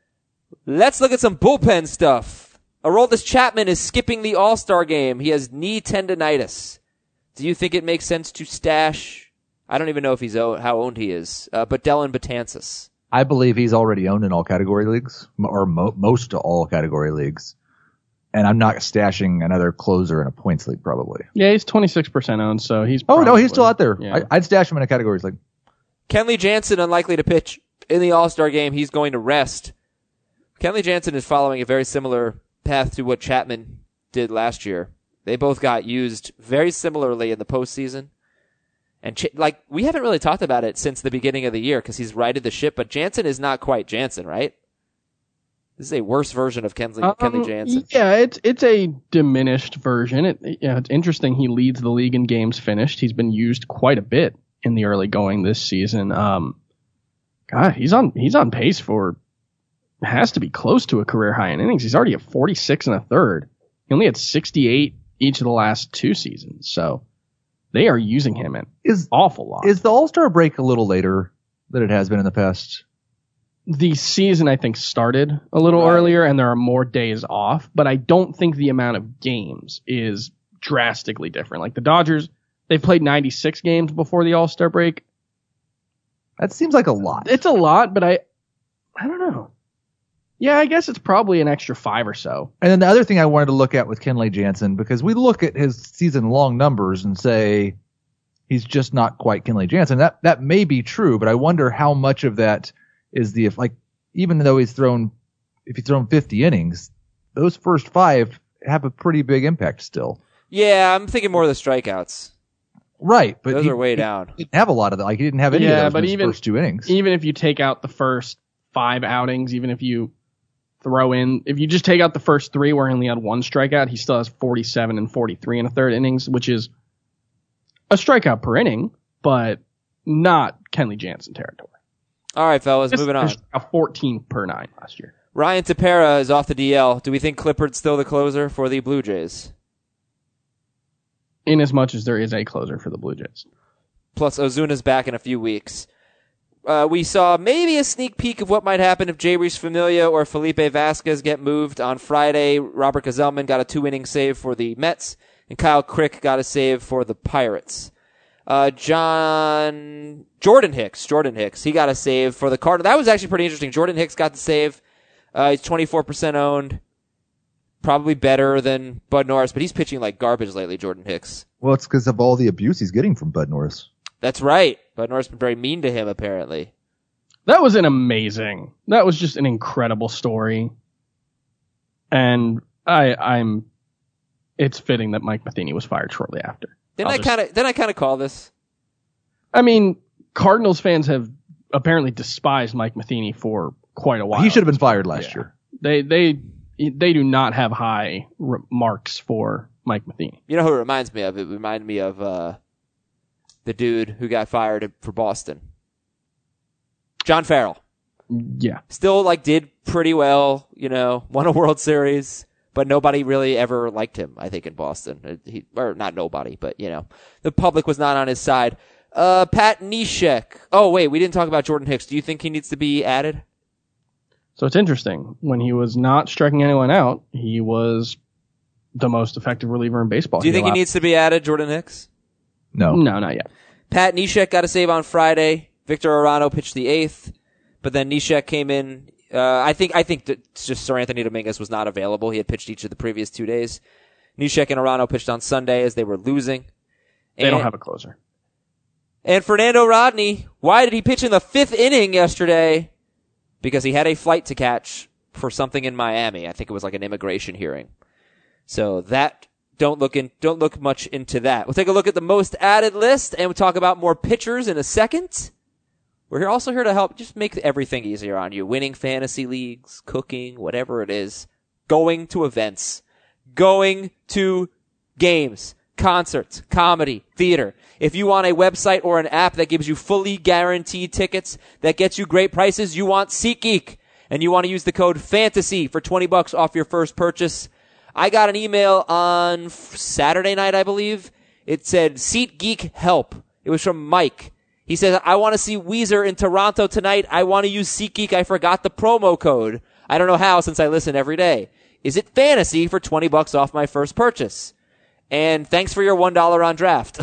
Let's look at some bullpen stuff. Aroldis Chapman is skipping the All-Star game. He has knee tendonitis. Do you think it makes sense to stash? I don't even know if he's owned, how owned he is, uh, but Dellin Betances. I believe he's already owned in all category leagues, or mo- most of all category leagues. And I'm not stashing another closer in a points league, probably. Yeah, he's twenty-six percent owned, so he's Oh, probably, no, he's still out there. Yeah. I, I'd stash him in a categories league. Kenley Jansen unlikely to pitch in the All-Star game. He's going to rest. Kenley Jansen is following a very similar path to what Chapman did last year. They both got used very similarly in the postseason. And, Ch- like, we haven't really talked about it since the beginning of the year because he's righted the ship, but Jansen is not quite Jansen, right? This is a worse version of Kenley, um, Kenley Jansen. Yeah, it's it's a diminished version. It, yeah, it's interesting. He leads the league in games finished. He's been used quite a bit in the early going this season. Um, God, he's on he's on pace for has to be close to a career high in innings. He's already at forty-six and a third. He only had sixty-eight each of the last two seasons. So they are using him an Is awful lot. is the All-Star break a little later than it has been in the past? The season, I think, started a little Right. earlier, and there are more days off, but I don't think the amount of games is drastically different. Like the Dodgers, they've played ninety-six games before the All-Star break. That seems like a lot. It's a lot, but I, I don't know. Yeah, I guess it's probably an extra five or so. And then the other thing I wanted to look at with Kenley Jansen, because we look at his season-long numbers and say he's just not quite Kenley Jansen. That that may be true, but I wonder how much of that is the, like, even though he's thrown, if he's thrown fifty innings, those first five have a pretty big impact still. Yeah, I'm thinking more of the strikeouts. Right, but Those he, are way he down. didn't have a lot of that. Like, he didn't have any Yeah, of those but in his even- first two innings. Even if you take out the first five outings, even if you throw in, if you just take out the first three where he only had one strikeout, he still has forty-seven and forty-three in a third innings, which is a strikeout per inning, but not Kenley Jansen territory. All right, fellas, Just moving on. a fourteen per nine last year. Ryan Tepera is off the D L. Do we think Clippard's still the closer for the Blue Jays? In as much as there is a closer for the Blue Jays. Plus, Ozuna's back in a few weeks. Uh, we saw maybe a sneak peek of what might happen if Jeurys Familia or Felipe Vasquez get moved on Friday. Robert Gazelman got a two-inning save for the Mets, and Kyle Crick got a save for the Pirates. Uh, John, Jordan Hicks, Jordan Hicks, he got a save for the Cardinals. That was actually pretty interesting. Jordan Hicks got the save. Uh, he's twenty-four percent owned. Probably better than Bud Norris, but he's pitching like garbage lately, Jordan Hicks. Well, it's because of all the abuse he's getting from Bud Norris. That's right. Bud Norris has been very mean to him, apparently. That was an amazing, that was just an incredible story. And I, I'm, it's fitting that Mike Matheny was fired shortly after. Didn't I'll I just- kind of, didn't I kind of call this? I mean, Cardinals fans have apparently despised Mike Matheny for quite a while. He should have been fired last Yeah. year. They, they, they do not have high re- marks for Mike Matheny. You know who it reminds me of? It reminded me of, uh, the dude who got fired for Boston. John Farrell. Yeah. Still, like, did pretty well, you know, won a World Series, but nobody really ever liked him, I think, in Boston. Uh, He, or not nobody, but, you know, the public was not on his side. Uh, Pat Neshek. Oh, wait, we didn't talk about Jordan Hicks. Do you think he needs to be added? So it's interesting. When he was not striking anyone out, he was the most effective reliever in baseball. Do you think he allowed- needs to be added, Jordan Hicks? No. No, not yet. Pat Neshek got a save on Friday. Victor Arano pitched the eighth, but then Neshek came in. Uh, I think I think that it's just Sir Anthony Dominguez was not available. He had pitched each of the previous two days. Neshek and Arano pitched on Sunday as they were losing. They And- don't have a closer. And Fernando Rodney, why did he pitch in the fifth inning yesterday? Because he had a flight to catch for something in Miami. I think it was like an immigration hearing. So that, don't look in, don't look much into that. We'll take a look at the most added list and we'll talk about more pitchers in a second. We're here also here to help just make everything easier on you. Winning fantasy leagues, cooking, whatever it is. Going to events. Going to games. concerts, comedy, theater. If you want a website or an app that gives you fully guaranteed tickets, that gets you great prices, you want SeatGeek. And you want to use the code FANTASY for twenty bucks off your first purchase. I got an email on Saturday night, I believe. It said, SeatGeek help. It was from Mike. He says, I want to see Weezer in Toronto tonight. I want to use SeatGeek. I forgot the promo code. I don't know how since I listen every day. Is it fantasy for twenty bucks off my first purchase? And thanks for your one dollar on draft.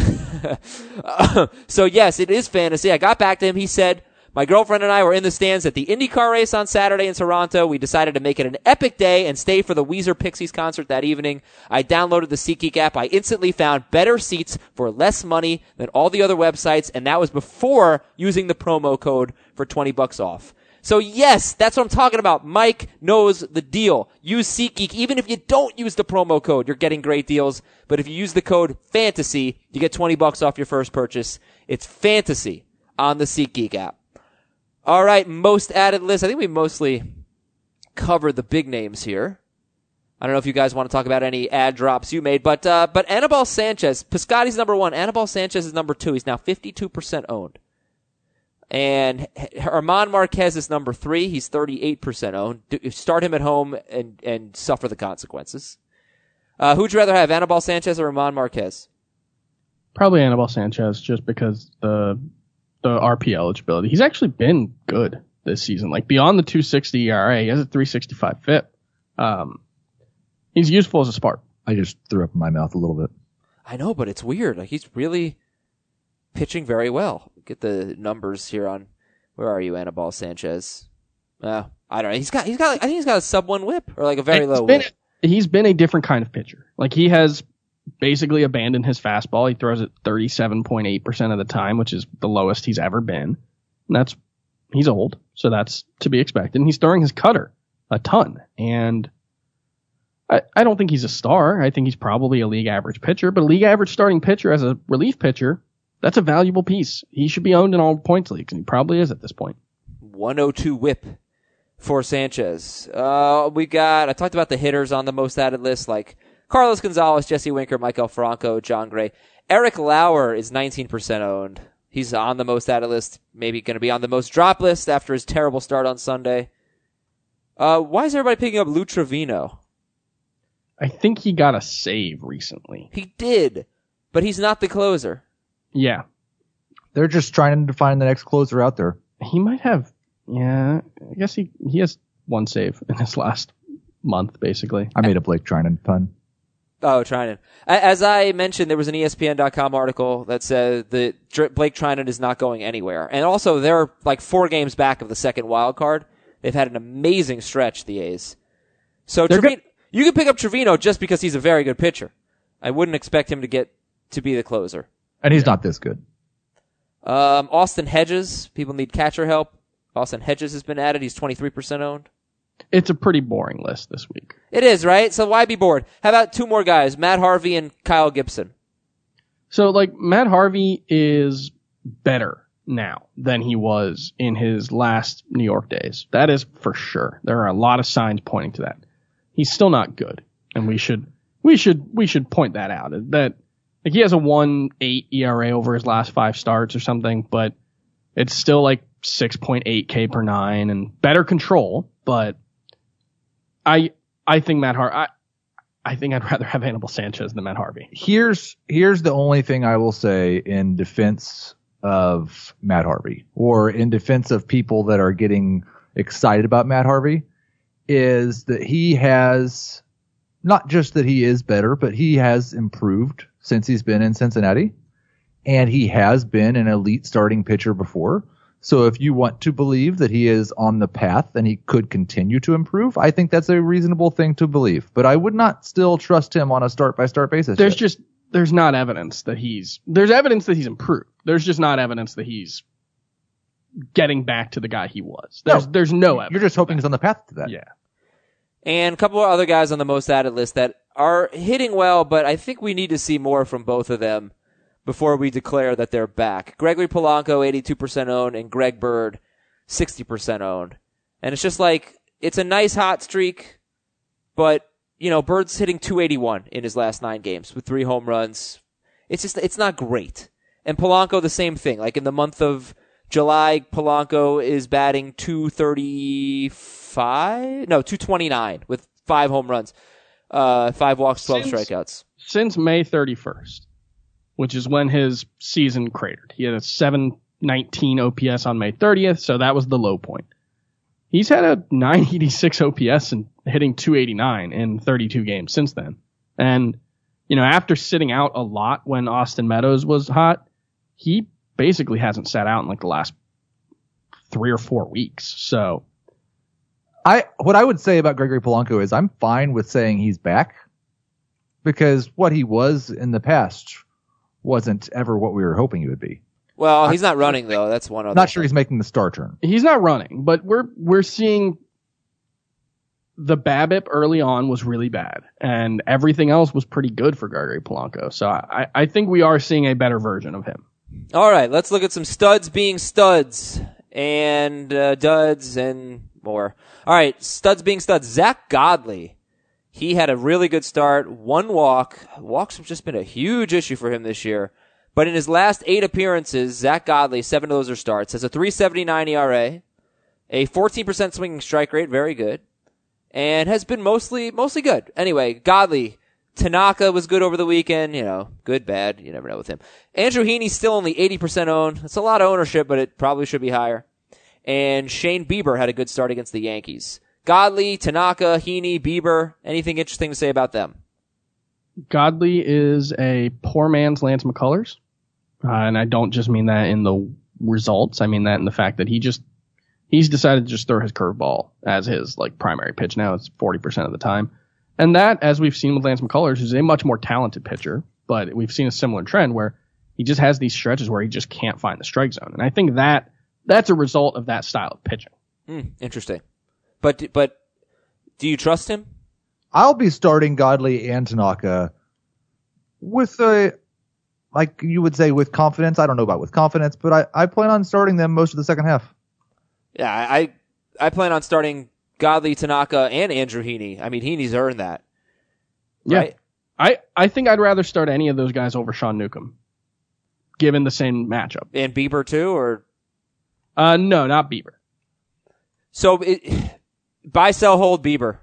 So yes, it is fantasy. I got back to him. He said, my girlfriend and I were in the stands at the IndyCar race on Saturday in Toronto. We decided to make it an epic day and stay for the Weezer Pixies concert that evening. I downloaded the SeatGeek app. I instantly found better seats for less money than all the other websites, and that was before using the promo code for twenty bucks off. So yes, that's what I'm talking about. Mike knows the deal. Use SeatGeek. Even if you don't use the promo code, you're getting great deals. But if you use the code FANTASY, you get twenty bucks off your first purchase. It's fantasy on the SeatGeek app. All right, most added list. I think we mostly covered the big names here. I don't know if you guys want to talk about any ad drops you made, but uh, but Anibal Sanchez, Piscotty's number one. Anibal Sanchez is number two. He's now fifty-two percent owned. And Herman Marquez is number three. He's thirty-eight percent owned. Start him at home and, and suffer the consequences. Uh, who'd you rather have, Anibal Sanchez or Herman Marquez? Probably Anibal Sanchez, just because the the R P eligibility. He's actually been good this season. Like beyond the two sixty E R A, he has a three sixty-five F I P. Um, he's useful as a spark. I just threw up in my mouth a little bit. I know, but it's weird. Like he's really pitching very well. Get the numbers here on where are you, Anibal Sanchez? Uh, I don't know. He's got he's got I think he's got a sub one whip or like a very he's low been, whip. He's been a different kind of pitcher. Like he has basically abandoned his fastball. He throws it thirty-seven point eight percent of the time, which is the lowest he's ever been. And that's he's old, so that's to be expected. And he's throwing his cutter a ton. And I, I don't think he's a star. I think he's probably a league average pitcher, but a league average starting pitcher as a relief pitcher, that's a valuable piece. He should be owned in all points leagues, and he probably is at this point. one oh two whip for Sanchez. Uh, we got, I talked about the hitters on the most added list, like Carlos Gonzalez, Jesse Winker, Michael Franco, John Gray. Eric Lauer is nineteen percent owned. He's on the most added list, maybe going to be on the most drop list after his terrible start on Sunday. Uh, why is everybody picking up Lou Trevino? I think he got a save recently. He did, but he's not the closer. Yeah. They're just trying to find the next closer out there. He might have, yeah, I guess he, he has one save in his last month, basically. I made a Blake Trinan pun. Oh, Trinan. As I mentioned, there was an E S P N dot com article that said that Blake Trinan is not going anywhere. And also, they're like four games back of the second wild card. They've had an amazing stretch, the A's. So Trevino, go- you can pick up Trevino just because he's a very good pitcher. I wouldn't expect him to get to be the closer. And he's not this good. Um, Austin Hedges. People need catcher help. Austin Hedges has been added. He's twenty-three percent owned. It's a pretty boring list this week. It is, right? So why be bored? How about two more guys, Matt Harvey and Kyle Gibson? So, like, Matt Harvey is better now than he was in his last New York days. That is for sure. There are a lot of signs pointing to that. He's still not good, and we should we should we should point that out. That like he has a one point eight E R A over his last five starts or something, but it's still like six point eight K per nine and better control. But I I think Matt Har I I think I'd rather have Anibal Sanchez than Matt Harvey. Here's here's the only thing I will say in defense of Matt Harvey, or in defense of people that are getting excited about Matt Harvey, is that he has, not just that he is better, but he has improved since he's been in Cincinnati, and he has been an elite starting pitcher before. So if you want to believe that he is on the path and he could continue to improve, I think that's a reasonable thing to believe. But I would not still trust him on a start-by-start basis. There's yet. just there's not evidence that he's there's evidence that he's improved. There's just not evidence that he's getting back to the guy he was. There's No, there's no evidence. You're just hoping he's on the path to that. Yeah. And a couple of other guys on the most added list that are hitting well, but I think we need to see more from both of them before we declare that they're back. Gregory Polanco, eighty-two percent owned, and Greg Bird, sixty percent owned. And it's just like, it's a nice hot streak, but, you know, Bird's hitting two eighty-one in his last nine games with three home runs, it's just it's not great. And Polanco, the same thing. Like in the month of July, Polanco is batting two thirty-five, no, two twenty-nine with five home runs, uh, five walks, twelve Since- strikeouts. Since May thirty-first, which is when his season cratered. He had a seven nineteen O P S on May thirtieth, so that was the low point. He's had a nine eighty-six O P S and hitting two eighty-nine in thirty-two games since then. And, you know, after sitting out a lot when Austin Meadows was hot, he basically hasn't sat out in like the last three or four weeks. So I what I would say about Gregory Polanco is I'm fine with saying he's back, because what he was in the past wasn't ever what we were hoping he would be. Well, he's not running though. That's one other. Not sure thing. he's making the star turn. he's not running, but we're we're seeing the BABIP early on was really bad, and everything else was pretty good for Gregory Polanco. So I, I think we are seeing a better version of him. All right, let's look at some studs being studs and uh, duds and more. All right, studs being studs. Zach Godley. He had a really good start. One walk. Walks have just been a huge issue for him this year. But in his last eight appearances, Zach Godley, seven of those are starts, has a three seventy-nine E R A, a fourteen percent swinging strike rate, very good, and has been mostly mostly good. Anyway, Godley. Tanaka was good over the weekend. You know, good, bad. You never know with him. Andrew Heaney's still only eighty percent owned. That's a lot of ownership, but it probably should be higher. And Shane Bieber had a good start against the Yankees. Godley, Tanaka, Heaney, Bieber. Anything interesting to say about them? Godley is a poor man's Lance McCullers. Uh, and I don't just mean that in the results. I mean that in the fact that he just, he's decided to just throw his curveball as his like primary pitch now. It's forty percent of the time. And that, as we've seen with Lance McCullers, who's a much more talented pitcher, but we've seen a similar trend where he just has these stretches where he just can't find the strike zone. And I think that that's a result of that style of pitching. Hmm, interesting. But, but do you trust him? I'll be starting Godley and Tanaka with a, like you would say, with confidence. I don't know about with confidence, but I, I plan on starting them most of the second half. Yeah, I, I plan on starting Godley, Tanaka, and Andrew Heaney. I mean, Heaney's earned that. Right? Yeah. I, I think I'd rather start any of those guys over Sean Newcomb, given the same matchup. And Bieber too, or? Uh, no, not Bieber. So, it, buy, sell, hold Bieber.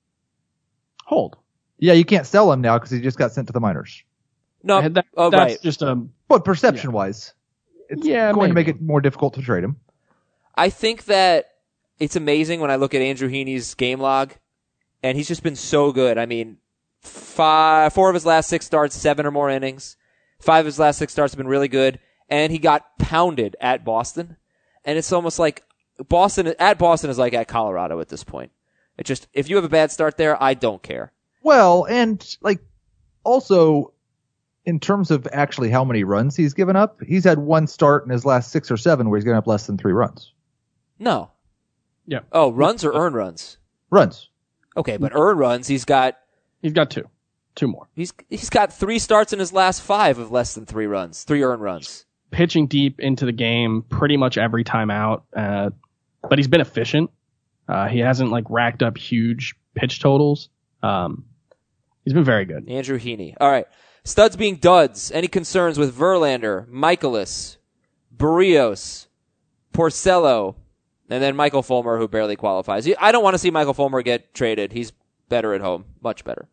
Hold. Yeah, you can't sell him now because he just got sent to the minors. No, And that, oh, that's right. just a, But perception-wise, it's Yeah, going to maybe. make it more difficult to trade him. I think that it's amazing when I look at Andrew Heaney's game log, and he's just been so good. I mean, five, four of his last six starts, seven or more innings. Five of his last six starts have been really good, and he got pounded at Boston. And it's almost like Boston, at Boston is like at Colorado at this point. It just, if you have a bad start there, I don't care. Well, and like also in terms of actually how many runs he's given up, he's had one start in his last six or seven where he's given up less than three runs. No. yeah. Oh, runs or earned runs? Runs. Okay, but earned runs, he's got, He's got two. Two more. he's, he's got three starts in his last five of less than three runs, three earned runs. Pitching deep into the game pretty much every time out. Uh, but he's been efficient. Uh, he hasn't like racked up huge pitch totals. Um, he's been very good. Andrew Heaney. All right. Studs being duds. Any concerns with Verlander, Michaelis, Barrios, Porcello, and then Michael Fulmer, who barely qualifies. I don't want to see Michael Fulmer get traded. He's better at home. Much better.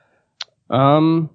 Um,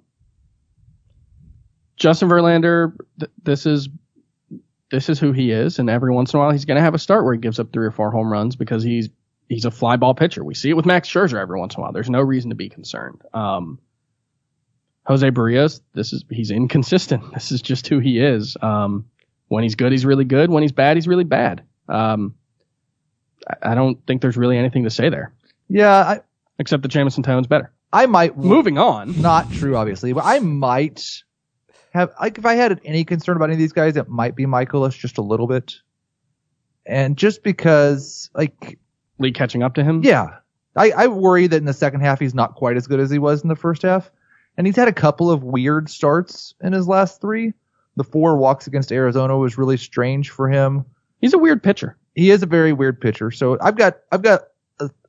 Justin Verlander, th- this is this is who he is, and every once in a while he's going to have a start where he gives up three or four home runs because he's he's a fly ball pitcher. We see it with Max Scherzer every once in a while. There's no reason to be concerned. Um, Jose Barrios, this is he's inconsistent. This is just who he is. Um, when he's good, he's really good. When he's bad, he's really bad. Um, I, I don't think there's really anything to say there, Yeah, I, except that Jamison Tone's better. I might. Moving on. Not true, obviously, but I might have, like, if I had any concern about any of these guys, it might be Michaelis just a little bit. And just because, like, Lee catching up to him. yeah, I, I worry that in the second half he's not quite as good as he was in the first half. And he's had a couple of weird starts in his last three. The four walks against Arizona was really strange for him. He's a weird pitcher. He is a very weird pitcher. So I've got, I've got a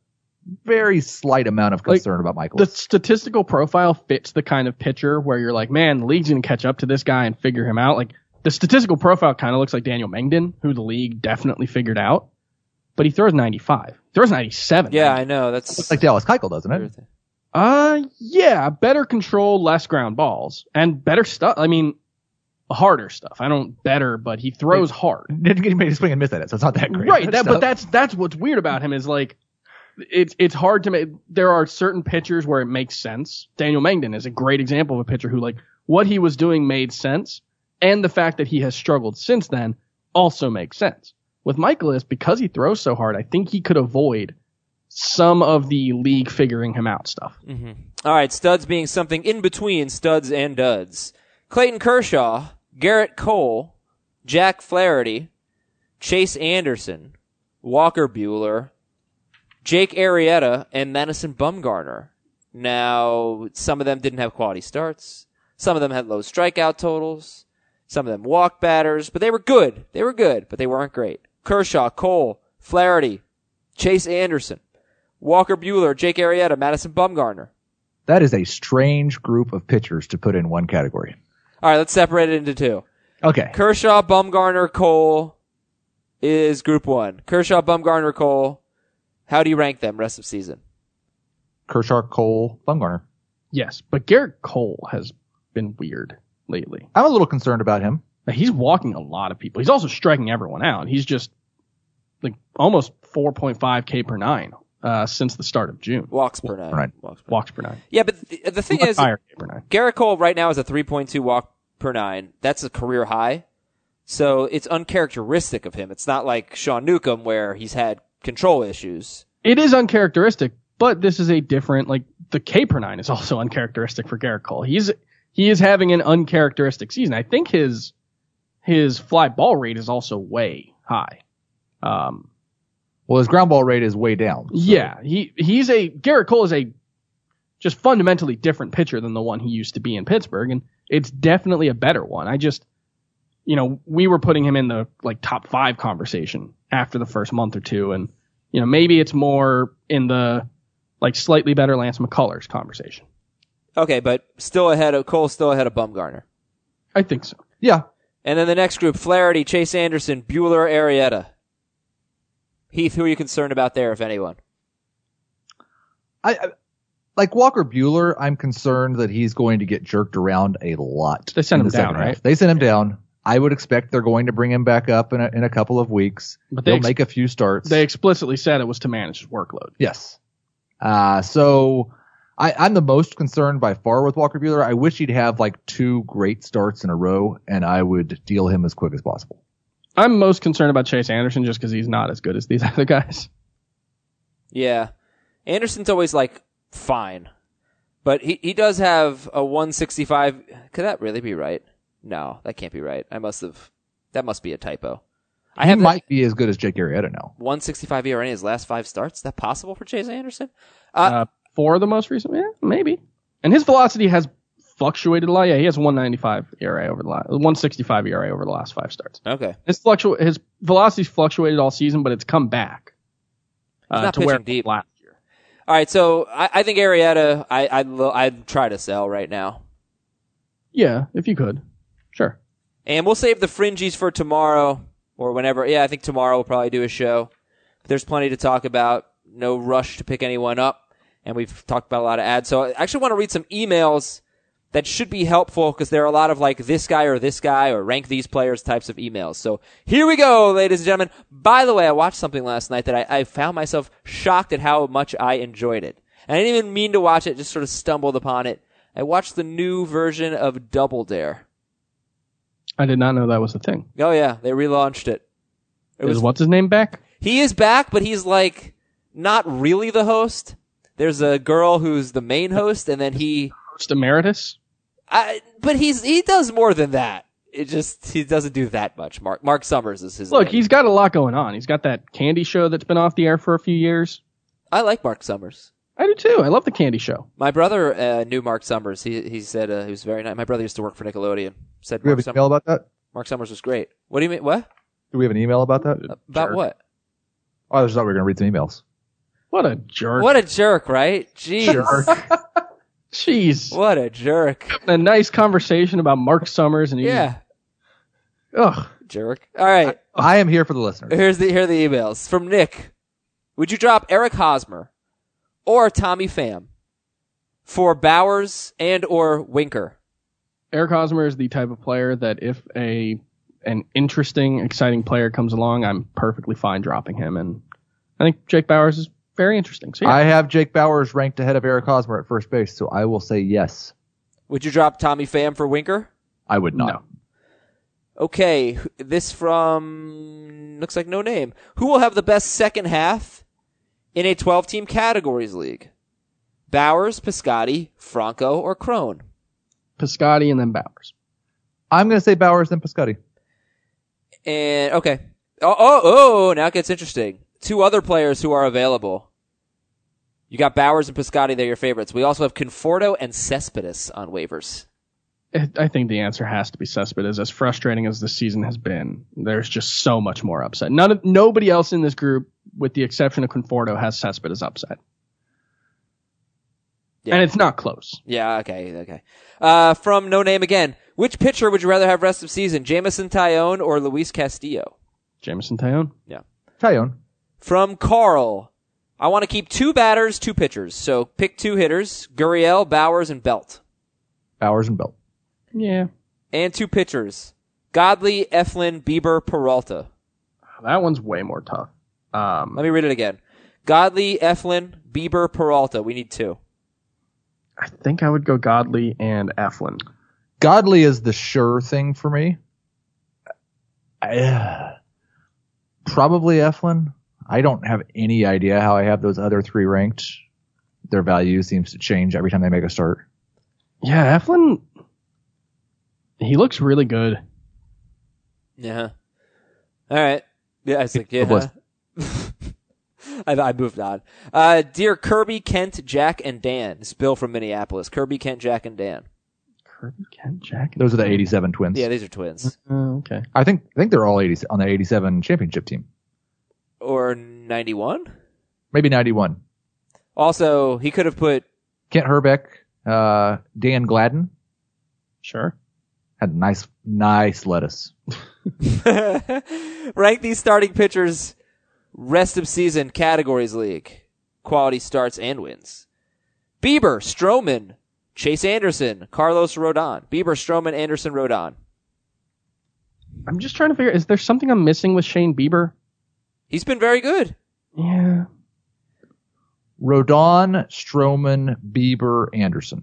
very slight amount of concern Like, about Michael. The statistical profile fits the kind of pitcher where you're like, man, the league's going to catch up to this guy and figure him out. Like, the statistical profile kind of looks like Daniel Mengden, who the league definitely figured out. But he throws ninety-five. He throws ninety-seven. Yeah, I know. That's Looks like Dallas Keuchel, doesn't it? Uh, yeah, better control, less ground balls, and better stuff. I mean, harder stuff. I don't better, but he throws hard. Didn't get anybody to swing and miss at it, so it's not that great. Right, that, but that's that's what's weird about him is like, it's it's hard to make. There are certain pitchers where it makes sense. Daniel Mengden is a great example of a pitcher who, like, what he was doing made sense, and the fact that he has struggled since then also makes sense. With Michaelis, because he throws so hard, I think he could avoid some of the league figuring him out stuff. Mm-hmm. All right, studs being something in between studs and duds. Clayton Kershaw, Garrett Cole, Jack Flaherty, Chase Anderson, Walker Buehler, Jake Arrieta, and Madison Bumgarner. Now, some of them didn't have quality starts. Some of them had low strikeout totals. Some of them walked batters, but they were good. They were good, but they weren't great. Kershaw, Cole, Flaherty, Chase Anderson, Walker Buehler, Jake Arrieta, Madison Bumgarner. That is a strange group of pitchers to put in one category. All right, let's separate it into two. Okay. Kershaw, Bumgarner, Cole is group one. Kershaw, Bumgarner, Cole. How do you rank them rest of season? Kershaw, Cole, Bumgarner. Yes, but Garrett Cole has been weird lately. I'm a little concerned about him. He's walking a lot of people. He's also striking everyone out. He's just like almost four point five K per nine uh, since the start of June. Walks per nine. Right. Walks per Walks per nine. Yeah, but the, the thing Much is, higher K per nine. Garrett Cole right now is a three point two walk per nine. That's a career high. So it's uncharacteristic of him. It's not like Sean Newcomb where he's had control issues. It is uncharacteristic, but this is a different, like, the K per nine is also uncharacteristic for Garrett Cole. He's, he is having an uncharacteristic season. I think his, his fly ball rate is also way high. Um, Well, his ground ball rate is way down. So. Yeah, he, he's a, Garrett Cole is a just fundamentally different pitcher than the one he used to be in Pittsburgh, and it's definitely a better one. I just, you know, we were putting him in the, like, top five conversation after the first month or two, and, you know, maybe it's more in the, like, slightly better Lance McCullers conversation. Okay, but still ahead of Cole, still ahead of Bumgarner. I think so. Yeah. And then the next group, Flaherty, Chase Anderson, Buehler, Arrieta. Heath, who are you concerned about there, if anyone? I, I like Walker Buehler. I'm concerned that he's going to get jerked around a lot. They sent in him the down, second right? half. They sent him down. I would expect they're going to bring him back up in a, in a couple of weeks. But they They'll ex- make a few starts. They explicitly said it was to manage his workload. Yes. Uh, so I, I'm the most concerned by far with Walker Buehler. I wish he'd have like two great starts in a row, and I would deal him as quick as possible. I'm most concerned about Chase Anderson just because he's not as good as these other guys. Yeah. Anderson's always, like, fine. But he, he does have a one sixty-five. Could that really be right? No, that can't be right. I must have. That must be a typo. I He have might be as good as Jake Arrieta now. one sixty-five E R A in his last five starts. Is that possible for Chase Anderson? Uh, Uh, for the most recent, yeah, maybe. And his velocity has fluctuated a lot. Yeah, he has one ninety-five E R A over the last, one sixty-five E R A over the last five starts. okay. His fluctu- his velocity's fluctuated all season, but it's come back uh, not to where pitching it deep. was last year. All right, so I, I think Arrieta, I, I'd, lo- I'd try to sell right now. Yeah, if you could, sure. And we'll save the fringies for tomorrow or whenever. Yeah, I think tomorrow we'll probably do a show. There's plenty to talk about. No rush to pick anyone up. And we've talked about a lot of ads. So I actually want to read some emails that should be helpful because there are a lot of like this guy or this guy or rank these players types of emails. So here we go, ladies and gentlemen. By the way, I watched something last night that I, I found myself shocked at how much I enjoyed it. And I didn't even mean to watch it, just sort of stumbled upon it. I watched the new version of Double Dare. I did not know that was a thing. Oh yeah, they relaunched it. It Is was what's his name back? He is back, but he's like not really the host. There's a girl who's the main host, and then he. Host emeritus? I, but he's he does more than that. It just he doesn't do that much. Mark Mark Summers is his Look, name. he's got a lot going on. He's got that candy show that's been off the air for a few years. I like Mark Summers. I do too. I love the candy show. My brother uh, knew Mark Summers. He he said uh, he was very nice. My brother used to work for Nickelodeon. Said Do we have Mark, an email Sum- about that? Mark Summers was great. What do you mean? What Do we have an email about that? about Sure. what? Oh, I just thought we were going to read some emails. What a jerk. What a jerk, right? Jeez. Jeez. What a jerk. A nice conversation about Mark Summers and he Yeah. Ugh. Jerk. All right. I am here for the listeners. Here's the here are the emails from Nick. Would you drop Eric Hosmer or Tommy Pham for Bowers and or Winker? Eric Hosmer is the type of player that if a an interesting, exciting player comes along, I'm perfectly fine dropping him. And I think Jake Bowers is very interesting. So yeah. I have Jake Bowers ranked ahead of Eric Hosmer at first base, so I will say yes. Would you drop Tommy Pham for Winker? I would not. No. Okay, this from looks like no name. Who will have the best second half in a twelve-team categories league? Bowers, Piscotty, Franco, or Crone? Piscotty and then Bowers. I'm going to say Bowers then Piscotty. And okay. Oh, oh, oh, now it gets interesting. Two other players who are available. You got Bowers and Piscotty, they're your favorites. We also have Conforto and Cespedes on waivers. I think the answer has to be Cespedes. As frustrating as the season has been, there's just so much more upside. None of, nobody else in this group, with the exception of Conforto, has Cespedes upside. Yeah. And it's not close. Yeah, okay, okay. Uh, from No Name again. Which pitcher would you rather have rest of season, Jamison Tyone or Luis Castillo? Jamison Tyone. Yeah. Tyone. From Carl. I want to keep two batters, two pitchers. So pick two hitters, Gurriel, Bowers, and Belt. Bowers and Belt. Yeah. And two pitchers, Godley, Eflin, Bieber, Peralta. That one's way more tough. Um, Let me read it again. Godley, Eflin, Bieber, Peralta. We need two. I think I would go Godley and Eflin. Godley is the sure thing for me. I, uh, probably Eflin. I don't have any idea how I have those other three ranked. Their value seems to change every time they make a start. Yeah, Eflin, he looks really good. Yeah. All right. Yeah, it's like, yeah. I, I moved on. Uh, dear Kirby, Kent, Jack, and Dan. This is Bill from Minneapolis. Kirby, Kent, Jack, and Dan. Kirby, Kent, Jack. and- Those are the eighty-seven Twins. Yeah, these are twins. Oh, okay. I think I think they're all eighty on the eighty-seven championship team. Or ninety-one? Maybe ninety-one. Also, he could have put Kent Herbeck, uh, Dan Gladden Sure. had nice, nice lettuce. rank these starting pitchers rest of season categories league. Quality starts and wins. Bieber, Stroman, Chase Anderson, Carlos Rodon. Bieber, Stroman, Anderson, Rodon. I'm just trying to figure, is there something I'm missing with Shane Bieber? He's been very good. Yeah. Rodon, Stroman, Bieber, Anderson.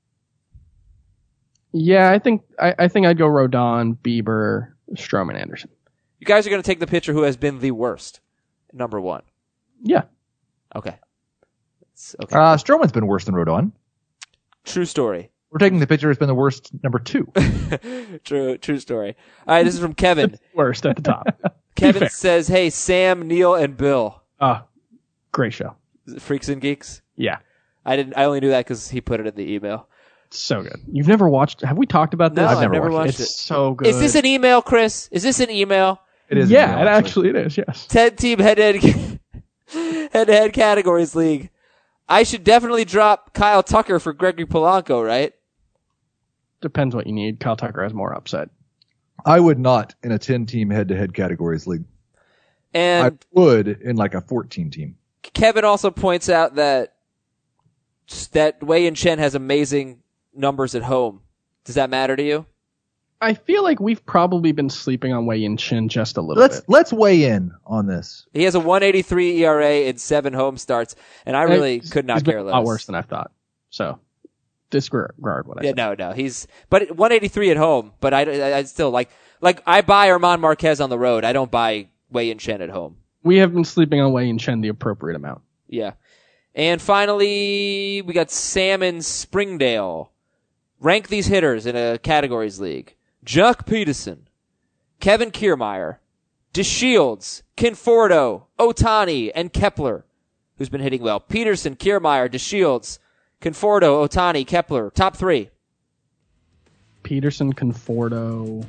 Yeah, I think I, I think I'd go Rodon, Bieber, Stroman, Anderson. You guys are going to take the pitcher who has been the worst. Number one. Yeah. Okay. It's- okay. Uh, Stroman's been worse than Rodon. True story. We're taking the pitcher who's been the worst, number two. True, true story. All right, this is from Kevin. Worst at the top. Kevin fair. says, hey, Sam, Neil, and Bill. Ah, great show. Freaks and Geeks. Yeah. I didn't. I only knew that because he put it in the email. So good. You've never watched, have we talked about this? No, I've I've never never watched watched It's it. so good. Is this an email, Chris? Is this an email? It is. Yeah, an it email, actually it is, yes. ten team head-to-head head-to-head categories league. I should definitely drop Kyle Tucker for Gregory Polanco, right? Depends what you need. Kyle Tucker has more upside. I would not in a ten-team head-to-head categories league. And I would in like a fourteen-team. Kevin also points out that that Wei and Chen has amazing numbers at home. Does that matter to you? I feel like we've probably been sleeping on Wei Yin Chin just a little Let's bit. let's weigh in on this. He has a one eighty-three E R A in seven home starts, and I really It's- could not he's been care a less. lot worse than I thought. So, disregard what I Yeah, said. no, no. He's but one eighty-three at home. But I, I, I still like like I buy Armand Marquez on the road. I don't buy Wei and Chen at home. We have been sleeping on Wei Yin Chen the appropriate amount. Yeah. And finally, we got Sam in Springdale. Rank these hitters in a categories league. Juck Peterson, Kevin Kiermaier, DeShields, Conforto, Otani, and Kepler, who's been hitting well. Peterson, Kiermaier, DeShields, Conforto, Otani, Kepler. Top three. Peterson, Conforto,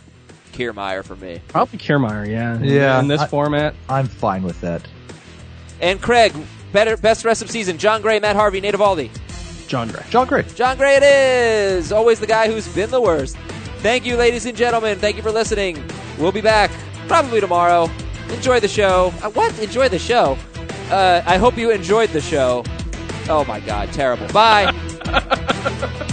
Kiermaier for me. probably Kiermaier, yeah. Yeah, In this I- format, I'm fine with that. And Craig, better best rest of season. John Gray, Matt Harvey, Nate Evaldi. John Gray. John Gray. John Gray it is. Always the guy who's been the worst. Thank you, ladies and gentlemen. Thank you for listening. We'll be back probably tomorrow. Enjoy the show. Uh, what? Enjoy the show? Uh, I hope you enjoyed the show. Oh, my God. Terrible. Bye.